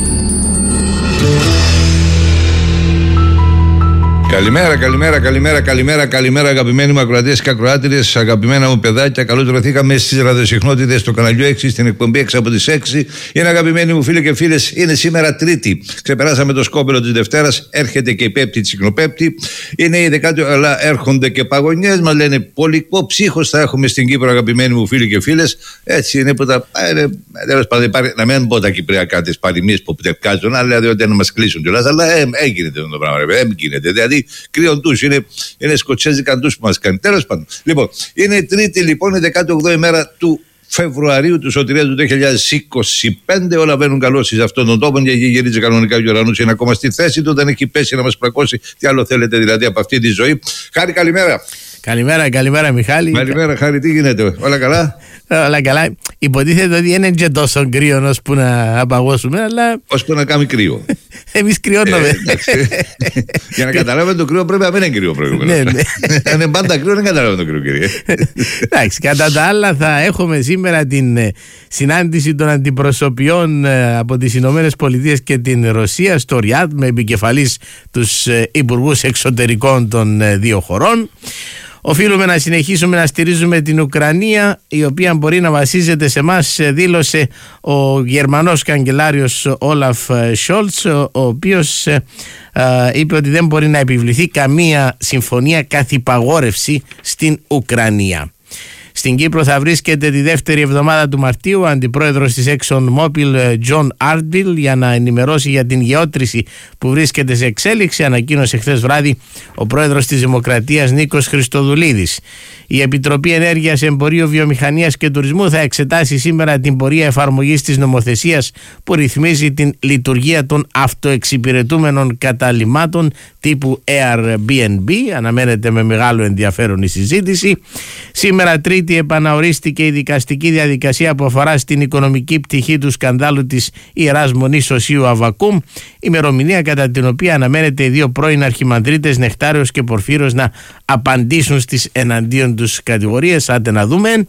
Καλημέρα, καλημέρα, καλημέρα, καλημέρα, καλημέρα, αγαπημένοι μου ακροατές και ακροάτριες, αγαπημένα μου παιδάκια. Καλώς βρεθήκαμε στις ραδιοσυχνότητες του καναλιού έξι, στην εκπομπή έξι από τις έξι. Είναι αγαπημένοι μου φίλοι και φίλες, είναι σήμερα Τρίτη. Ξεπεράσαμε το σκόπελο της Δευτέρας, έρχεται και η Πέμπτη, τσικνοπέπτη. Είναι η δεκάτη, αλλά έρχονται και παγωνιές. Μας λένε πολικό ψύχος θα έχουμε στην Κύπρο, αγαπημένοι μου φίλοι και φίλες. Έτσι είναι που τα. Τέλος πάντων, να μην πω τα κυπριακά τις παροιμίες που πτευκάζουν, αλλά διότι να μας κλείσουν κιόλας. Αλλά ε, έγινε το πράγμα, δεν γίνεται. Δηλαδή, κρύον τους, είναι, είναι σκοτσέζικα τους που μας κάνει. Τέλος πάντων. Λοιπόν, είναι η Τρίτη, λοιπόν, η δεκάτη όγδοη μέρα του Φεβρουαρίου του Σωτηρίας του δύο χιλιάδες είκοσι πέντε. Όλα βαίνουν καλώς σε αυτόν τον τόπο και γυρίζει κανονικά ο Γιωρανούς. Είναι ακόμα στη θέση του, δεν έχει πέσει να μας πλακώσει. Τι άλλο θέλετε δηλαδή από αυτή τη ζωή. Χάρη, καλημέρα. Καλημέρα, καλημέρα Μιχάλη. Καλημέρα, Χάρη, τι γίνεται, όλα καλά? Όλα καλά. Υποτίθεται ότι είναι και τόσο κρύο ώσπου να απαγώσουμε, αλλά. Ώσπου να κάνει κρύο. Εμείς κρυώνουμε. Ε, για να καταλάβουμε το κρύο πρέπει να μην είναι κρύο προηγούμενο. Ναι, ναι. Αν είναι πάντα κρύο, δεν καταλάβουμε το κρύο, κύριε. Εντάξει, κατά τα άλλα, θα έχουμε σήμερα την συνάντηση των αντιπροσωπιών από τις Ηνωμένες Πολιτείες και την Ρωσία στο Ριάντ, με επικεφαλής τους υπουργούς εξωτερικών των δύο χωρών. Οφείλουμε να συνεχίσουμε να στηρίζουμε την Ουκρανία, η οποία μπορεί να βασίζεται σε εμάς, δήλωσε ο Γερμανός καγκελάριος Όλαφ Σόλτς, ο οποίος ε, είπε ότι δεν μπορεί να επιβληθεί καμία συμφωνία καθ' υπαγόρευση στην Ουκρανία. Στην Κύπρο θα βρίσκεται τη δεύτερη εβδομάδα του Μαρτίου ο αντιπρόεδρος της ExxonMobil John Artbill για να ενημερώσει για την γεώτρηση που βρίσκεται σε εξέλιξη, ανακοίνωσε χθες βράδυ ο πρόεδρος της Δημοκρατίας Νίκος Χριστοδουλίδης. Η Επιτροπή Ενέργειας, Εμπορίου, Βιομηχανίας και Τουρισμού θα εξετάσει σήμερα την πορεία εφαρμογής της νομοθεσίας που ρυθμίζει την λειτουργία των αυτοεξυπηρετούμενων καταλυμάτων τύπου Airbnb. Αναμένεται με μεγάλο ενδιαφέρον η συζήτηση. Σήμερα Τρίτη επαναορίστηκε η δικαστική διαδικασία που αφορά στην οικονομική πτυχή του σκανδάλου της Ιεράς Μονής Οσίου Αββακούμ, ημερομηνία κατά την οποία αναμένεται οι δύο πρώην αρχιμανδρίτες Νεκτάριος και Πορφύρος να απαντήσουν στις εναντίον τους κατηγορίες. Άντε να δούμε.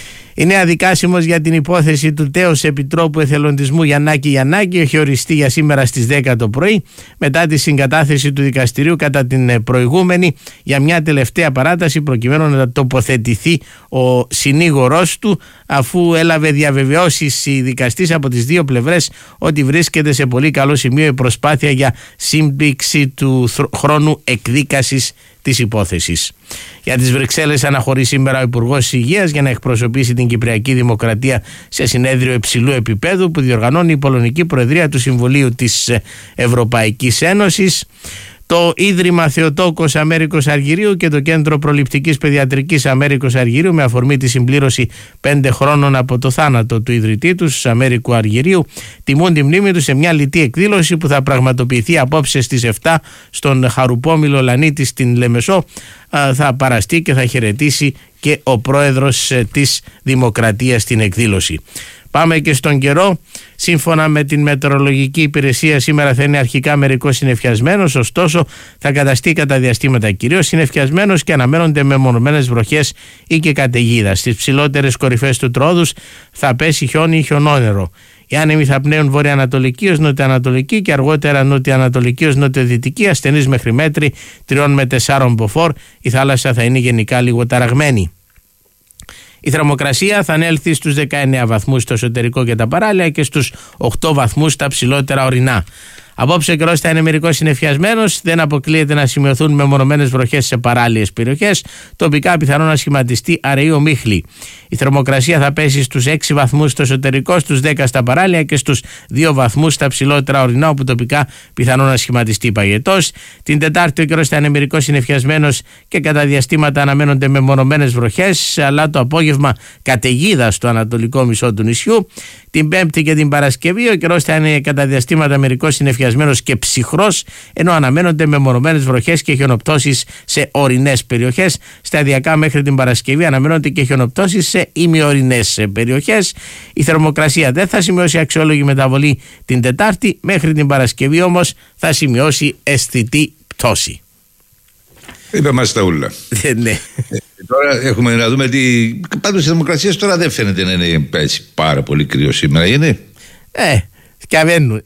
Η νέα δικάσιμος για την υπόθεση του τέος Επιτρόπου Εθελοντισμού Γιαννάκη Γιαννάκη έχει οριστεί για σήμερα στις δέκα το πρωί, μετά τη συγκατάθεση του δικαστηρίου κατά την προηγούμενη για μια τελευταία παράταση, προκειμένου να τοποθετηθεί ο συνήγορός του, αφού έλαβε διαβεβαιώσεις η δικαστής από τις δύο πλευρές ότι βρίσκεται σε πολύ καλό σημείο η προσπάθεια για σύμπηξη του χρόνου εκδίκασης της υπόθεσης. Για τις Βρυξέλλες αναχωρεί σήμερα ο Υπουργός Υγείας για να εκπροσωπήσει την Κυπριακή Δημοκρατία σε συνέδριο υψηλού επίπεδου που διοργανώνει η Πολωνική Προεδρία του Συμβουλίου της Ευρωπαϊκής Ένωσης. Το Ίδρυμα Θεοτόκος Αμέρικος Αργυρίου και το Κέντρο Προληπτικής Παιδιατρικής Αμέρικος Αργυρίου, με αφορμή τη συμπλήρωση πέντε χρόνων από το θάνατο του ιδρυτή τους, Αμέρικου Αργυρίου, τιμούν τη μνήμη του σε μια λιτή εκδήλωση που θα πραγματοποιηθεί απόψε στις επτά στον Χαρουπόμηλο Λανίτη στην Λεμεσό. Θα παραστεί και θα χαιρετήσει και ο πρόεδρος της Δημοκρατίας στην εκδήλωση. Πάμε και στον καιρό. Σύμφωνα με την μετεωρολογική υπηρεσία, σήμερα θα είναι αρχικά μερικώς συννεφιασμένος, ωστόσο θα καταστεί κατά διαστήματα κυρίως συννεφιασμένος και αναμένονται μεμονωμένες βροχές ή και καταιγίδα. Στις ψηλότερες κορυφές του τρόδους θα πέσει χιόνι ή χιονόνερο. Οι άνεμοι θα πνέουν βορειοανατολική ως νοτιοανατολική και αργότερα νοτιοανατολική ως νοτιοδυτική, ασθενής μέχρι μέτρη τριών με τεσσάρων μποφόρ. Η θάλασσα θα είναι γενικά λίγο ταραγμένη. Η θερμοκρασία θα ανέλθει στους δεκαεννέα βαθμούς στο εσωτερικό και τα παράλια και στους οκτώ βαθμούς στα ψηλότερα ορεινά. Απόψε ο καιρός θα είναι μερικώς συννεφιασμένος, δεν αποκλείεται να σημειωθούν μεμονωμένες βροχές σε παράλιες περιοχές. Τοπικά πιθανό να σχηματιστεί αραιή ομίχλη. Η θερμοκρασία θα πέσει στους έξι βαθμούς στο εσωτερικό, στους δέκα στα παράλια και στους δύο βαθμούς στα ψηλότερα ορεινά, όπου τοπικά πιθανό να σχηματιστεί παγετός. Την Τετάρτη ο καιρός θα είναι μερικώς συννεφιασμένος και κατά διαστήματα αναμένονται μεμονωμένες βροχές, αλλά το απόγευμα καταιγίδα στο ανατολικό μισό του νησιού. Την Πέμπτη και την Παρασκευή ο καιρός θα είναι κατά διαστήματα μερικώς συννεφιασμένος και ψυχρός, ενώ αναμένονται μεμονωμένες βροχές και χιονοπτώσεις σε ορεινές περιοχές. Σταδιακά μέχρι την Παρασκευή αναμένονται και χιονοπτώσεις σε ημιορεινές περιοχές. Η θερμοκρασία δεν θα σημειώσει αξιόλογη μεταβολή την Τετάρτη, μέχρι την Παρασκευή όμως θα σημειώσει αισθητή πτώση. Είπε μας τα ούλα. Ναι. Ε, τώρα έχουμε να δούμε τι. Πάντως η θερμοκρασία τώρα δεν φαίνεται να είναι έτσι πάρα πολύ κρύο σήμερα, είναι. Ε, σκαβαίνουν.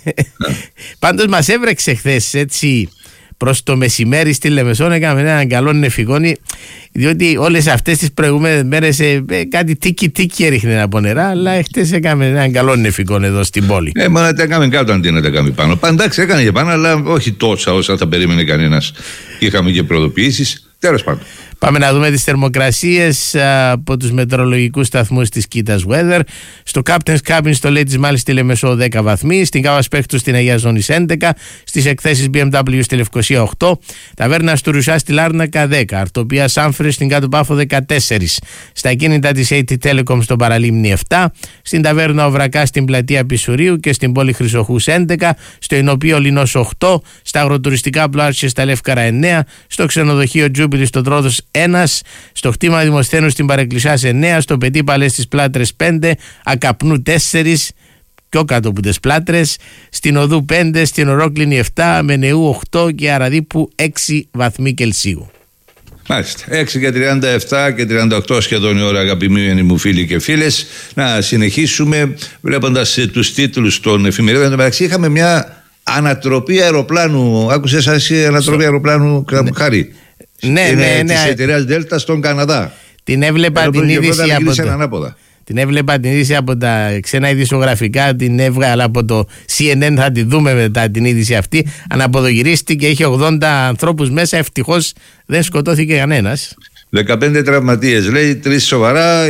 Πάντως μας έβρεξε χθες έτσι προς το μεσημέρι στη Λεμεσόν, έκαμε έναν καλό νεφηγόνι, διότι όλες αυτές τις προηγούμενες μέρες ε, ε, κάτι τίκι τίκι έριχνε από νερά, αλλά χτες έκαμε έναν καλό νεφηγόνι εδώ στην πόλη. Ε, μα να τα έκαμε κάτω αντί να τα έκαμε πάνω. Εντάξει, έκανε και πάνω, αλλά όχι τόσα όσα θα περίμενε κανένας. Είχαμε και προειδοποιήσεις. Τέλος πάντων. Πάμε να δούμε τις θερμοκρασίες από τους μετεωρολογικούς σταθμούς της Κίτας Weather. Στο Captain's Cabin στο Ladies Mall στη Λεμεσό δέκα βαθμοί, στην Κάβα Σπέκτου στην Αγία Ζώνης έντεκα, στις εκθέσεις μπι εμ ντάμπλιου στη Λευκοσία οκτώ, Ταβέρνα του Ρουσά στη Λάρνακα δέκα, Αρτοπία Σάμφρες στην Κάτω Πάφο δεκατέσσερα, στα ακίνητα της έι τι Telecom στον Παραλίμνη επτά, στην Ταβέρνα Οβρακά στην Πλατεία Πισουρίου και στην Πόλη Χρυσοχούς έντεκα, στο Ινοπείο Λινός οκτώ, στα αγροτουριστικά Πλουάρτσια στα Λεύκαρα εννέα, στο ξενοδοχείο Τζούμπιλι στον Τρόδος ένα, στο χτήμα Δημοσθένου στην Παρεκκλησιάς εννέα, στο Πετί Παλέ στις Πλάτρες πέντε, Ακαπνού τέσσερα, πιο κάτω από τις Πλάτρες, στην Οδού πέντε, στην Ορόκληνη επτά, Μενεού οκτώ και Αραδίπου έξι βαθμοί Κελσίου. Μάλιστα. έξι και τριάντα επτά και τριάντα οκτώ σχεδόν η ώρα, αγαπημένοι μου φίλοι και φίλες. Να συνεχίσουμε βλέποντας ε, τους τίτλους των εφημερίδων. Εν τω μεταξύ είχαμε μια ανατροπή αεροπλάνου. Άκουσες εσύ ανατροπή αεροπλάνου, ναι. Χάρη. Ναι, είναι ναι, ναι. Της εταιρείας Δέλτα στον Καναδά. Την έβλεπα την είδηση από το... ανάποδα. Την έβλεπα την είδηση από τα ξένα ειδησιογραφικά, την έβγαλα από το σι εν εν, θα τη δούμε μετά την είδηση αυτή. Αναποδογυρίστηκε, είχε ογδόντα ανθρώπους μέσα, ευτυχώς δεν σκοτώθηκε κανένας. δεκαπέντε τραυματίες, λέει, τρεις σοβαρά.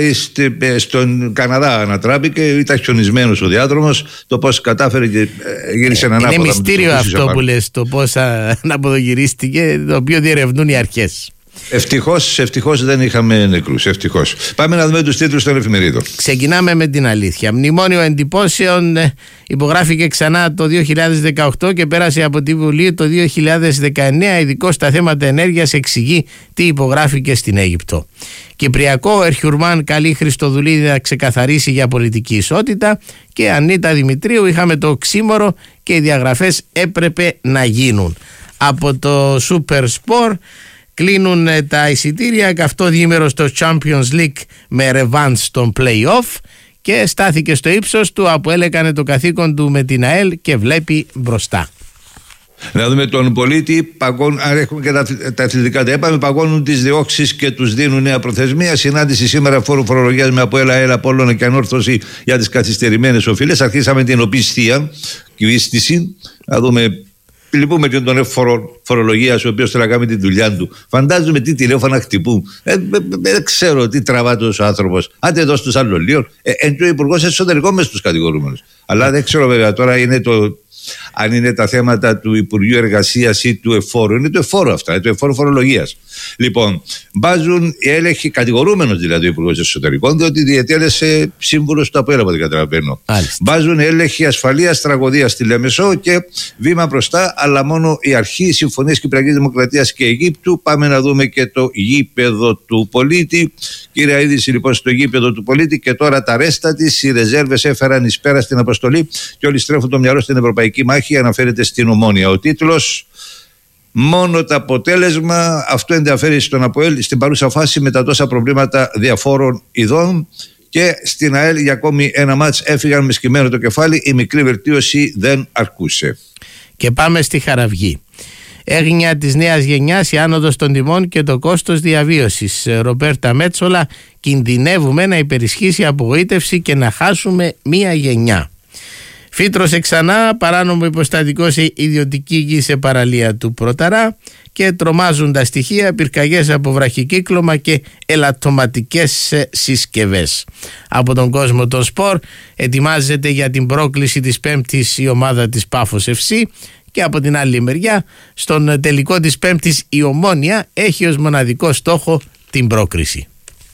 Στον Καναδά ανατράπηκε, ήταν χιονισμένος ο διάδρομος. Το πώς κατάφερε και γύρισε έναν ανάποδα. Είναι μυστήριο αυτό που λες, το πώς αναποδογυρίστηκε, το οποίο διερευνούν οι αρχές. Ευτυχώς, ευτυχώς δεν είχαμε νεκρούς. Ευτυχώς. Πάμε να δούμε τους τίτλους των εφημερίδων. Ξεκινάμε με την αλήθεια. Μνημόνιο εντυπώσεων υπογράφηκε ξανά το δύο χιλιάδες δεκαοκτώ και πέρασε από τη Βουλή το δύο χιλιάδες δεκαεννέα. Ειδικός στα θέματα ενέργειας εξηγεί τι υπογράφηκε στην Αίγυπτο. Κυπριακό, Ερχιουρμάν καλεί Χριστοδουλίδη να ξεκαθαρίσει για πολιτική ισότητα. Και Ανίτα Δημητρίου, είχαμε το οξύμορο και οι διαγραφές έπρεπε να γίνουν. Από το Super Sport κλείνουν τα εισιτήρια, καυτό διήμερο στο Champions League με ρεβάνς στον play-off και στάθηκε στο ύψος του, αποέλεκανε το καθήκον του με την ΑΕΛ και βλέπει μπροστά. Να δούμε τον πολίτη, παγών, αν έχουμε και τα, τα αθλητικά τα είπαμε, παγώνουν τις διώξεις και τους δίνουν νέα προθεσμία. Συνάντηση σήμερα φόρου φορολογίας με ΑΠΟΕΛ, ΑΕΛ, Απόλλωνα και ανόρθωση για τις καθυστερημένες οφείλες. Αρχίσαμε την οπισθία, κυβίστηση, να δούμε. Λυπούμε και τον εφορο, φορολογία, ο οποίος θέλει να κάνει τη δουλειά του. Φαντάζομαι τι τηλέφωνα χτυπούν. Ε, δεν ξέρω τι τραβά τόσο άνθρωπος. Άντε εδώ στους άλλων λίγο. Ε, εν και ο Υπουργός Εσωτερικών με στους κατηγορούμενους. Αλλά δεν ξέρω βέβαια τώρα είναι το, αν είναι τα θέματα του Υπουργείου Εργασίας ή του εφόρου. Είναι το εφόρου αυτά, το εφόρου φορολογίας. Λοιπόν, βάζουν οι έλεγχοι, κατηγορούμενος δηλαδή ο Υπουργός Εσωτερικών, διότι διετέλεσε σύμβουλος του ΑΠΟΕΛ, από ό,τι καταλαβαίνω. Βάζουν έλεγχοι ασφαλείας τραγωδίας στη Λέμεσο και βήμα μπροστά, αλλά μόνο η αρχή Συμφωνίας Κυπριακής Δημοκρατίας και Αιγύπτου. Πάμε να δούμε και το γήπεδο του πολίτη. Κύρια είδηση λοιπόν στο γήπεδο του πολίτη, και τώρα τα ρέστα της. Οι ρεζέρβες έφεραν εις πέρα στην αποστολή και όλοι στρέφουν το μυαλό στην Ευρωπαϊκή Μάχη. Αναφέρεται στην Ομόνοια ο τίτλος. Μόνο το αποτέλεσμα, αυτό ενδιαφέρει στον ΑΠΟΕΛ στην παρούσα φάση με τα τόσα προβλήματα διαφόρων ειδών. Και στην ΑΕΛ για ακόμη ένα μάτς έφυγαν με σκυμμένο το κεφάλι. Η μικρή βελτίωση δεν αρκούσε. Και πάμε στη Χαραυγή. Έγνοια της νέας γενιάς, η άνοδος των τιμών και το κόστος διαβίωσης. Ρομπέρτα Μέτσολα, κινδυνεύουμε να υπερισχύσει η απογοήτευση και να χάσουμε μία γενιά. Φύτρωσε ξανά παράνομο υποστατικό σε ιδιωτική γη σε παραλία του Πρωταρά και τρομάζουν τα στοιχεία, πυρκαγιές από βραχικύκλωμα και ελαττωματικές συσκευές. Από τον κόσμο των σπορ ετοιμάζεται για την πρόκληση της Πέμπτης η ομάδα της Πάφος εφ σι και από την άλλη μεριά στον τελικό της Πέμπτης η Ομόνοια έχει ως μοναδικό στόχο την πρόκριση.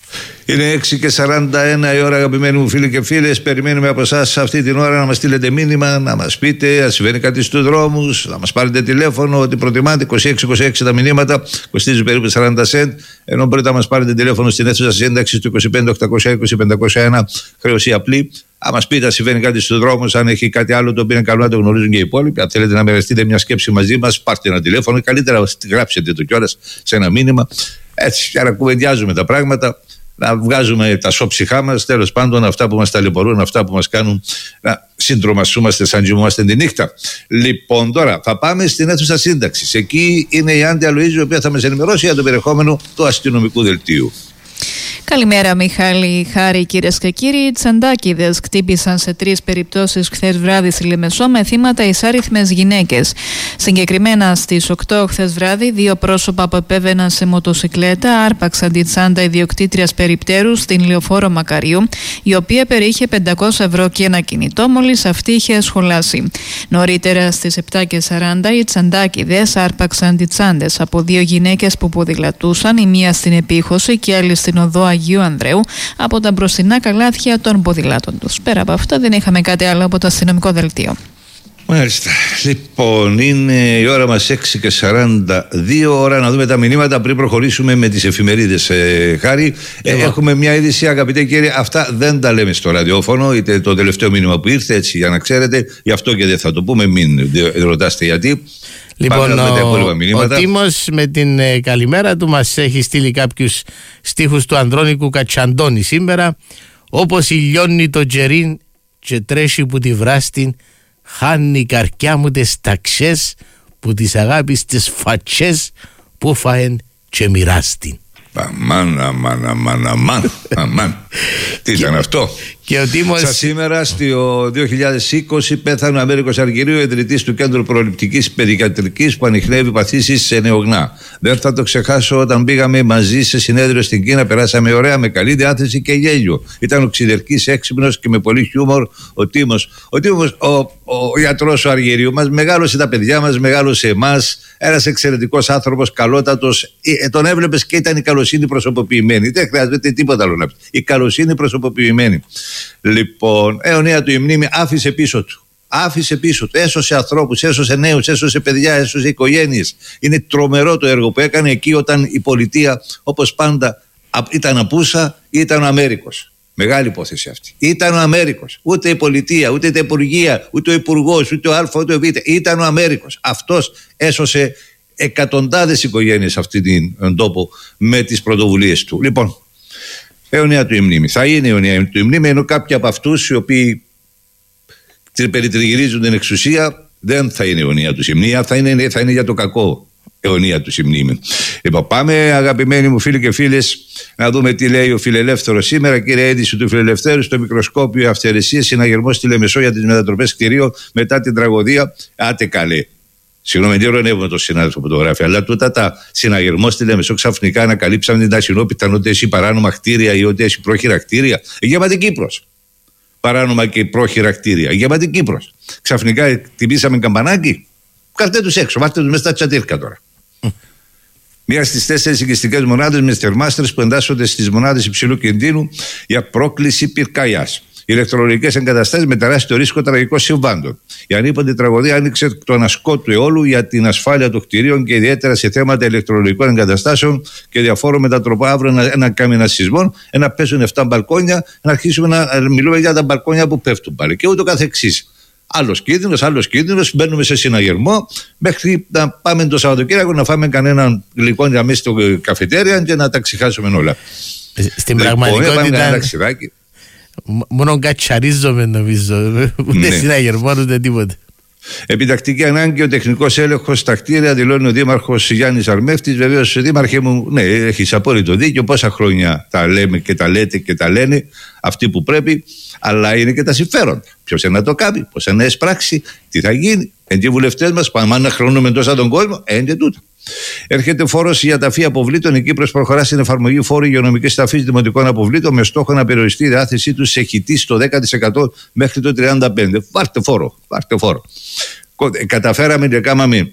Είναι έξι και σαράντα ένα η ώρα, αγαπημένοι μου φίλοι και φίλες. Περιμένουμε από εσάς αυτή την ώρα να μας στείλετε μήνυμα, να μας πείτε αν συμβαίνει κάτι στους δρόμους, να μας πάρετε τηλέφωνο, ότι προτιμάτε. είκοσι έξι είκοσι έξι τα μηνύματα, κοστίζει περίπου σαράντα σεντ. Ενώ μπορείτε να μας πάρετε τηλέφωνο στην αίθουσα σύνταξης του είκοσι πέντε οκτακόσια είκοσι πεντακόσια ένα, χρέωση απλή. Αν μας πείτε αν συμβαίνει κάτι στους δρόμους, αν έχει κάτι άλλο το οποίο είναι καλό να το γνωρίζουν και οι υπόλοιποι. Αν θέλετε να μοιραστείτε μια σκέψη μαζί μας, πάρτε ένα τηλέφωνο. Καλύτερα γράψετε το κιόλας σε ένα μήνυμα. Έτσι, για να κουβεντιάζουμε τα πράγματα, να βγάζουμε τα σώψυχά μας, τέλος πάντων αυτά που μας ταλαιπωρούν, αυτά που μας κάνουν να συντρομασούμαστε σαν κοιμούμαστε τη νύχτα. Λοιπόν, τώρα θα πάμε στην αίθουσα σύνταξης. Εκεί είναι η Άντι Αλοΐζου, η οποία θα μας ενημερώσει για το περιεχόμενο του αστυνομικού δελτίου. Καλημέρα, Μιχάλη, Χάρη, κυρίες και κύριοι. Οι τσαντάκηδες χτύπησαν σε τρεις περιπτώσεις χθες βράδυ στη Λεμεσό με θύματα εισάριθμες γυναίκες. Συγκεκριμένα στις οκτώ χθες βράδυ, δύο πρόσωπα που επέβαιναν σε μοτοσικλέτα άρπαξαν τη τσάντα ιδιοκτήτριας περιπτέρου στην Λεωφόρο Μακαρίου, η οποία περιείχε πεντακόσια ευρώ και ένα κινητό, μόλις αυτή είχε σχολάσει. Νωρίτερα στις επτά και σαράντα, οι τσαντάκηδες άρπαξαν τις τσάντες από δύο γυναίκες που ποδηλατούσαν, η μία στην Επίχωση και άλλη στην οδό Αγίου Ανδρέου, από τα μπροστινά καλάθια των ποδηλάτων τους. Πέρα από αυτά δεν είχαμε κάτι άλλο από το αστυνομικό δελτίο. Μάλιστα. Λοιπόν, είναι η ώρα μας έξι και σαράντα δύο, ώρα να δούμε τα μηνύματα πριν προχωρήσουμε με τις εφημερίδες. ε, Χάρη, ε, έχουμε μια είδηση, αγαπητέ κύριε, αυτά δεν τα λέμε στο ραδιόφωνο, είτε το τελευταίο μήνυμα που ήρθε, έτσι για να ξέρετε, γι' αυτό και δεν θα το πούμε, μην ρωτάστε γιατί. Λοιπόν, ο, ο Τίμος με την ε, καλημέρα του μας έχει στείλει κάποιους στίχους του Ανδρώνικου Κατσαντώνη σήμερα. Όπως ηλιώνει το τζερίν και τρέχει που τη βράστην, χάνει η καρκιά μου τες ταξές που της αγάπης τες φατσές που φαεν και μοιράστην. Αμάν, αμάν, αμάν, αμάν, αμάν. Τι ήταν αυτό? Και ο Τίμος... Σα σήμερα, στο δύο χιλιάδες είκοσι, πέθανε ο Αμέρικος Αργυρίου, ιδρυτής του Κέντρου Προληπτικής Παιδιατρικής που ανιχνεύει παθήσεις σε νεογνά. Δεν θα το ξεχάσω όταν πήγαμε μαζί σε συνέδριο στην Κίνα. Περάσαμε ωραία, με καλή διάθεση και γέλιο. Ήταν οξυδερκής, έξυπνος και με πολύ χιούμορ ο Τίμος. Ο Τίμος, ο, ο, ο ιατρός ο Αργυρίου μας, μεγάλωσε τα παιδιά μας, μεγάλωσε εμάς. Ένας εξαιρετικός άνθρωπος, καλότατος. Ε, τον έβλεπες και ήταν η καλοσύνη προσωποποιημένη. Δεν χρειάζεται τίποτα άλλο να πει. Η καλοσύνη προσωποποιημένη. Λοιπόν, αιωνία του η μνήμη, άφησε πίσω του. Άφησε πίσω του. Έσωσε ανθρώπους, έσωσε νέους, έσωσε παιδιά, έσωσε οικογένειες. Είναι τρομερό το έργο που έκανε εκεί όταν η πολιτεία, όπως πάντα, ήταν απούσα ή ήταν ο Αμέρικος. Μεγάλη υπόθεση αυτή. Ήταν ο Αμέρικος. Ούτε η πολιτεία, ούτε τα υπουργεία, ούτε ο υπουργός, ούτε ο Α, ούτε ο Β. Ήταν ο Αμέρικος. Αυτός έσωσε εκατοντάδες οικογένειες σε αυτόν τον τόπο με τις πρωτοβουλίες του. Λοιπόν, αιωνία του η μνήμη. Θα είναι αιωνία του η μνήμη, ενώ κάποιοι από αυτούς οι οποίοι περιτριγυρίζουν την εξουσία δεν θα είναι αιωνία του η μνήμη, θα είναι, θα είναι για το κακό αιωνία του η μνήμη. Λοιπόν, πάμε, αγαπημένοι μου φίλοι και φίλες, να δούμε τι λέει ο Φιλελεύθερος σήμερα. Κύριε είδηση του Φιλελευθέρου, στο μικροσκόπιο αυθαιρεσίες, συναγερμός στη Λεμεσό για τις μετατροπές κτηρίων μετά την τραγωδία. Άτε καλέ. Συγγνώμη, δεν ειρωνεύουμε τον συνάδελφο που το γράφει, αλλά τούτα τα συναγερμό στη Λεμεσό ξαφνικά ανακαλύψαμε την τασινόπιτα ότι έχει παράνομα κτίρια ή ότι έχει πρόχειρα κτίρια. Γεμάτη Κύπρος. Παράνομα και πρόχειρα κτίρια. Γεμάτη Κύπρος. Ξαφνικά τυπήσαμε καμπανάκι. Κάρτε τους έξω, βάστε τους μέσα στα τσατήρκα τώρα. Μία στις τέσσερις οικιστικές μονάδες με θερμάστρες που εντάσσονται στις μονάδες υψηλού κινδύνου για πρόκληση πυρκαγιάς. Ηλεκτρολογικές εγκαταστάσεις με τεράστιο ρίσκο τραγικών συμβάντων. Η ανίποντη τραγωδία άνοιξε τον ασκό του αιώλου για την ασφάλεια των κτηρίων και ιδιαίτερα σε θέματα ηλεκτρολογικών εγκαταστάσεων και διαφόρων μετατροπών. Αύριο ένα, ένα κάμινα σεισμών, ένα πέσουν εφτά μπαλκόνια, να αρχίσουμε να μιλούμε για τα μπαλκόνια που πέφτουν πάλι και ούτω καθεξής. Άλλος κίνδυνος, άλλος κίνδυνος, μπαίνουμε σε συναγερμό μέχρι να πάμε το Σαββατοκύριακο να φάμε κανέναν γλυκόνια μέσα στο καφετέρια και να τα ξεχάσουμε όλα. Στην πραγματικότητα. Μόνο κατσαρίζομαι νομίζω. Ούτε συναγερμό ούτε τίποτα. Επιτακτική ανάγκη ο τεχνικός έλεγχος στα κτίρια, δηλώνει ο Δήμαρχος Γιάννης Αρμεύτης. Βεβαίως, Δήμαρχε μου, ναι, έχεις απόλυτο δίκιο. Πόσα χρόνια τα λέμε και τα λέτε και τα λένε αυτοί που πρέπει. Αλλά είναι και τα συμφέροντα. Ποιος είναι να το κάνει, πώς είναι να εισπράξει, τι θα γίνει. Εν και οι βουλευτές μας, πάμε να χρεώνουμε τόσα τον κόσμο, εν και τούτο. Έρχεται φόρος για ταφή αποβλήτων. Η Κύπρος προχωρά στην εφαρμογή φόρου υγειονομικής ταφής δημοτικών αποβλήτων με στόχο να περιοριστεί η διάθεσή του σε χιτή στο δέκα τοις εκατό μέχρι το τριάντα πέντε τοις εκατό. Πάρτε φόρο, πάρτε φόρο. Καταφέραμε και κάναμε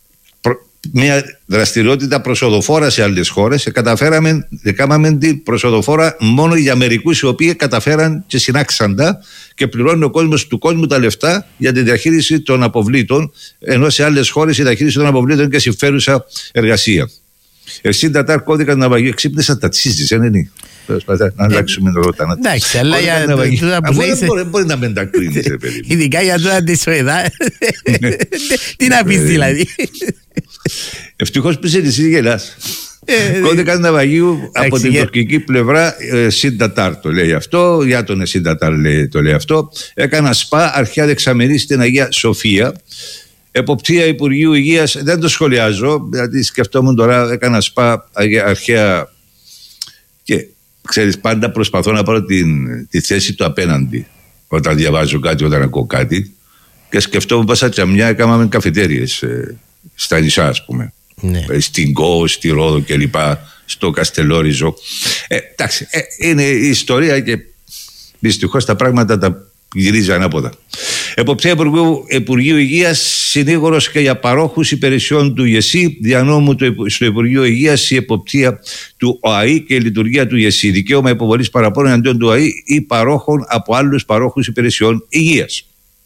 μια δραστηριότητα προσοδοφόρα σε άλλες χώρες. Καταφέραμε και κάναμε την προσοδοφόρα μόνο για μερικούς οι οποίοι καταφέραν και συνάξαντα και πληρώνει ο κόσμος του κόσμου τα λεφτά για τη διαχείριση των αποβλήτων, ενώ σε άλλες χώρες η διαχείριση των αποβλήτων είναι και συμφέρουσα εργασία. Εσύ Τατάρ κώδικα ναυαγίου, ξύπνησα τα τσίζεις, δεν είναι. Να αλλάξουμε το ρώτα. Εντάξει, αλλά για τούτα που λέει. Μπορεί να μην τα κρίνεις, παιδί. Ειδικά για τούτα τη Σουηδά. Τι να πεις δηλαδή. Ευτυχώς που εσύ γελάς. Κώδικα ναυαγίου από την τουρκική πλευρά Συντατάρ το λέει αυτό. Για τον Συντατάρ το λέει αυτό. Έκανα σπα αρχαία δεξαμενή στην Αγία Σοφία. Εποπτεία Υπουργείου Υγείας, δεν το σχολιάζω, γιατί σκεφτόμουν τώρα, έκανα σπα αρχαία και ξέρεις, πάντα προσπαθώ να πάρω την, τη θέση του απέναντι όταν διαβάζω κάτι, όταν ακούω κάτι, και σκεφτόμουν πάσα τσαμιά, έκαναμε καφετέριες ε, στα νησιά, ας πούμε. Ναι. Στην Κο, στη Ρόδο κλπ, στο Καστελόριζο. Ε, εντάξει, ε, είναι η ιστορία και δυστυχώς τα πράγματα τα γυρίζει ανάποδα. Εποπτεία Υπουργείου, Υπουργείου Υγείας, συνήγορος και για παρόχους υπηρεσιών του ΙΕΣΥ, διανόμου στο Υπουργείο Υγείας η εποπτεία του ΟΑΗ και η λειτουργία του ΙΕΣΥ. Δικαίωμα υποβολής παραπώνων αντίον του ΟΑΗ ή παρόχων από άλλους παρόχους υπηρεσιών υγείας.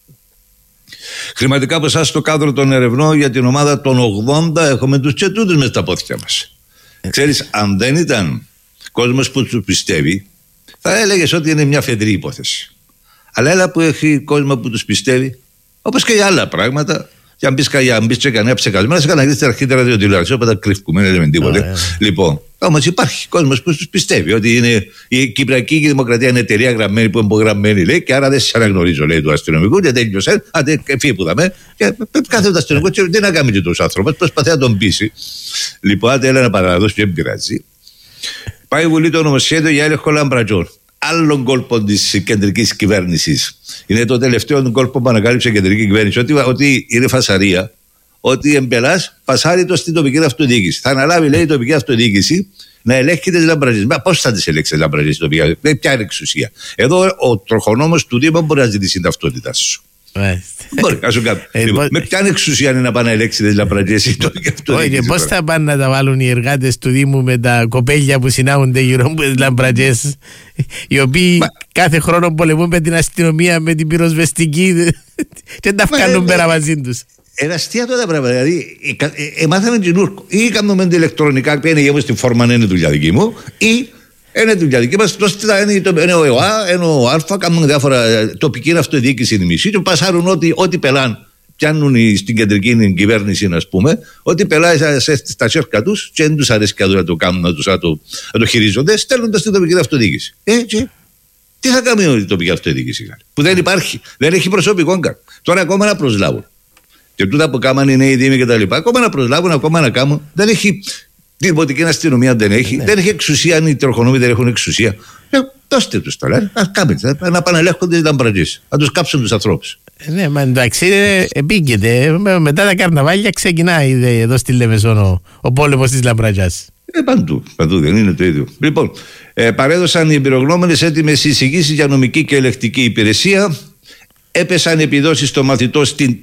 Χρηματικά ποσά στο κάδρο των ερευνών για την ομάδα των ογδόντα έχουμε τους τσετούτους μες στα πόθηκια μας. Ξέρεις, αν δεν ήταν κόσμος που τους πιστεύει, θα έλεγες ότι είναι μια φεδρή υπόθεση. Αλλά έλα που έχει κόσμο που τους πιστεύει, όπως και για άλλα πράγματα. Και αν μπεις και κανένα ψεκασμένο, σε κανένα γρήγορα αρχή ραδιοτηλεόραση, οπότε κρύφκουμε, δεν λέμε τίποτε. Λοιπόν, όμως υπάρχει κόσμος που τους πιστεύει ότι είναι, η Κυπριακή Δημοκρατία είναι εταιρεία γραμμένη που είναι υπογραμμένη, λέει, και άρα δεν σε αναγνωρίζω, λέει, του αστυνομικού, και τέλειωσε. Άντε, φύγει που δαμε. Και κάθε το αστυνομικό, τι να κάνει και τους άνθρωπους, προσπαθεί να τον πείσει. Λοιπόν, άντε, έλα να παραδώσει, δεν πειράζει. Πάει η Βουλή το νομοσχέδιο για έλεγχο λαμπρατζών. Άλλων κόλπων της κεντρικής κυβέρνησης. Είναι το τελευταίο κόλπο που ανακάλυψε η κεντρική κυβέρνηση. Ότι, ότι είναι φασαρία, ότι εμπελάς πασάρει το στην τοπική αυτοδιοίκηση. Θα αναλάβει, λέει, η τοπική αυτοδιοίκηση να ελέγχει τις λαμπρατζές. Μα πώς θα τις ελέγξει τις λαμπρατζές η τοπική αυτοδιοίκηση, ποια είναι εξουσία. Εδώ ο τροχονόμος του Δήμου μπορεί να ζητήσει την ταυτότητά σου. Μπορεί, να σου κάνει. Ε, λοιπόν, με ποια εξουσία είναι να πάνε να ελέγξει τις λαμπρατζές η τοπική αυτοδιοίκηση. Όχι, πώς θα πάνε να τα βάλουν οι εργάτες του Δήμου με τα κοπέλια που συνάγονται γύρω από τις λαμπρατζές, οι οποίοι Μα... κάθε χρόνο πολεμούν με την αστυνομία, με την πυροσβεστική και τα βγάλουν πέρα μαζί τους. Είναι αστεία τώρα πράγματα. Δηλαδή, εμάθαμε την Ούρκο. Ή κάνουμε ηλεκτρονικά, που είναι γεμώ στην φόρμα, είναι δουλειά δική μου, ή είναι δουλειά δική μας. Είναι ο ΕΟΑ, είναι ο Α, κάνουν διάφορα τοπική αυτοδιοίκηση η μισή, του πασάρουν ό,τι πελάν. Πιάνουν στην κεντρική κυβέρνηση, να πούμε, ότι πελάει στα σέρκα τους και δεν τους αρέσει να το κάνουν, να, τους, να, το, να το χειρίζονται, στέλνοντας στην τοπική αυτοδιοίκηση. Έτσι. Τι θα κάνει η τοπική αυτοδιοίκηση, που δεν υπάρχει, δεν έχει προσωπικό καν. Τώρα ακόμα να προσλάβουν. Και τούτα που κάμαν οι νέοι δήμοι κτλ. Ακόμα να προσλάβουν, ακόμα να κάνουν. Δεν έχει. Την δημοτική αστυνομία δεν έχει. Ναι. Δεν έχει εξουσία, αν οι τροχονόμοι δεν έχουν εξουσία. Ε, δώστε τους τώρα. Να κάνουν, να πανελέχονται οι λαμπρατζείς. Να τους κάψουν τους ανθρώπους. Ναι, μα εντάξει, επίκειται. Μετά τα καρναβάλια ξεκινάει εδώ στη Λεμεσόν ο, ο πόλεμος της λαμπρατζάς. Ε, παντού, παντού δεν είναι το ίδιο. Λοιπόν, ε, παρέδωσαν οι εμπειρογνώμονες έτοιμες εισηγήσεις για νομική και ελεκτική υπηρεσία. Έπεσαν επιδόσεις στο μαθητό στην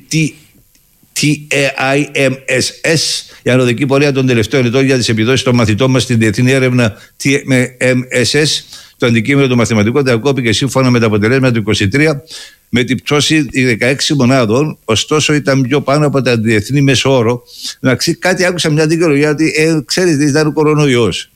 τι έι εμ ες ες, η ανωδική πορεία των τελευταίων ετών για τις επιδόσεις των μαθητών μας στην διεθνή έρευνα τι εμ ες ες. Το αντικείμενο του μαθηματικού διακόπηκε σύμφωνα με τα αποτελέσματα του είκοσι τρία με την πτώση δεκαέξι μονάδων, ωστόσο ήταν πιο πάνω από τα διεθνή μέσο όρο. Να ξέρει κάτι, άκουσα μια δικαιολογία ότι ε, ξέρετε, ήταν ο κορονοϊός.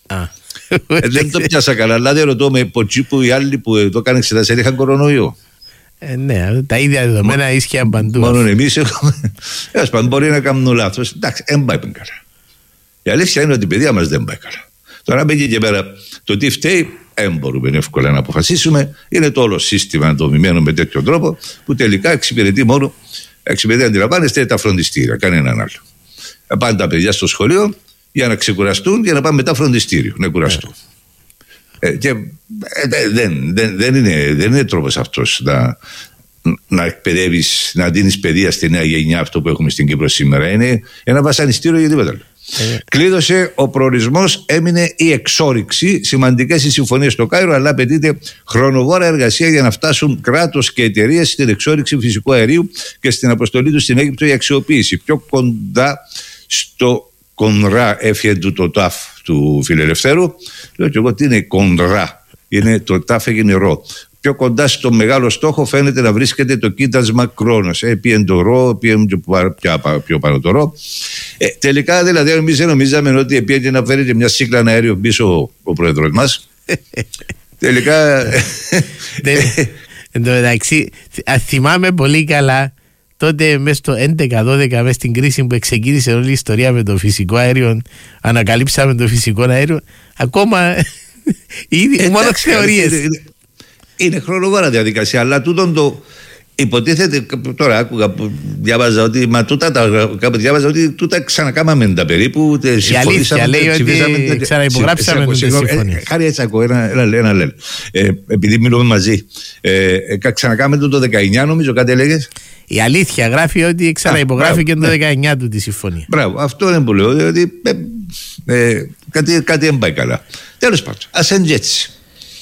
ε, δεν το πιάσα καλά, αλλά δεν ρωτώ με ποτσί που οι άλλοι που το κάνουν εξετάσεις είχαν κορονοϊό. Ε, ναι, τα ίδια δεδομένα Μο, ίσχυαν παντού. Μόνο εμείς έχουμε. Έως πάντων, μπορεί να κάνουν λάθος. Εντάξει, δεν πάει καλά. Η αλήθεια είναι ότι η παιδεία μας δεν πάει καλά. Τώρα μπήκε και πέρα το τι φταίει, δεν μπορούμε εύκολα να αποφασίσουμε. Είναι το όλο σύστημα δομημένο με τέτοιο τρόπο που τελικά εξυπηρετεί μόνο, εξυπηρετεί, αντιλαμβάνεστε, τα φροντιστήρια. Κανέναν άλλο. Πάνε τα παιδιά στο σχολείο για να ξεκουραστούν και να πάνε μετά φροντιστήριο να κουραστούν. Ε, και ε, δεν, δεν, δεν, είναι, δεν είναι τρόπος αυτός να, να εκπαιδεύεις, να δίνεις παιδεία στη νέα γενιά, αυτό που έχουμε στην Κύπρο σήμερα. Είναι ένα βασανιστήριο για τίποτα. Ε. Κλείδωσε ο προορισμός, έμεινε η εξόρυξη. Σημαντικές οι συμφωνίες στο Κάιρο, αλλά απαιτείται χρονοβόρα εργασία για να φτάσουν κράτος και εταιρείες στην εξόρυξη φυσικού αερίου και στην αποστολή του στην Αίγυπτο για αξιοποίηση. Πιο κοντά στο Κονρά έφυγε του το τάφ του Φιλελευθέρου. Λέω και εγώ, τι είναι Κονρά? Είναι το τάφ έγινε ρο. Πιο κοντά στο μεγάλο στόχο φαίνεται να βρίσκεται το κοίτασμα Κρόνος. Ε, πήγαινε το ρο, πήγαινε πιο, πιο πάνω το ρο. Ε, τελικά δηλαδή εμείς δεν νομίζαμε ότι πήγαινε να φέρει μια σύκλα αέριο πίσω ο, ο πρόεδρος μας. Τελικά... Εν τω μεταξύ, θυμάμαι πολύ καλά τότε μέσα στο έντεκα δώδεκα, μέσα στην κρίση που ξεκίνησε όλη η ιστορία με το φυσικό αέριο, ανακαλύψαμε το φυσικό αέριο. Ακόμα ήδη μόνο θεωρίες. Είναι, είναι χρονοβόρα διαδικασία, αλλά τούτον το υποτίθεται. Τώρα άκουγα, διάβαζα ότι, μα τούτα, τα, κάπου διάβαζα ότι τούτα ξανακάμαμε τα περίπου. Η αλήθεια λέει ότι ξαναυπογράψαμε τη συμφωνία. Χάρη έτσι ακούω, ένα, ένα, ένα λέει. Ε, επειδή μιλούμε μαζί. Ε, ε, ξανακάμαμε το δεκαεννιά, νομίζω, κάτι έλεγες. Η αλήθεια γράφει ότι ξαναυπογράφηκε το δεκαεννιά του τη συμφωνία. Μπράβο, αυτό είναι που λέω. Ότι ε, ε, κάτι, κάτι δεν πάει καλά. Τέλος πάντων, ας εντζέτσι.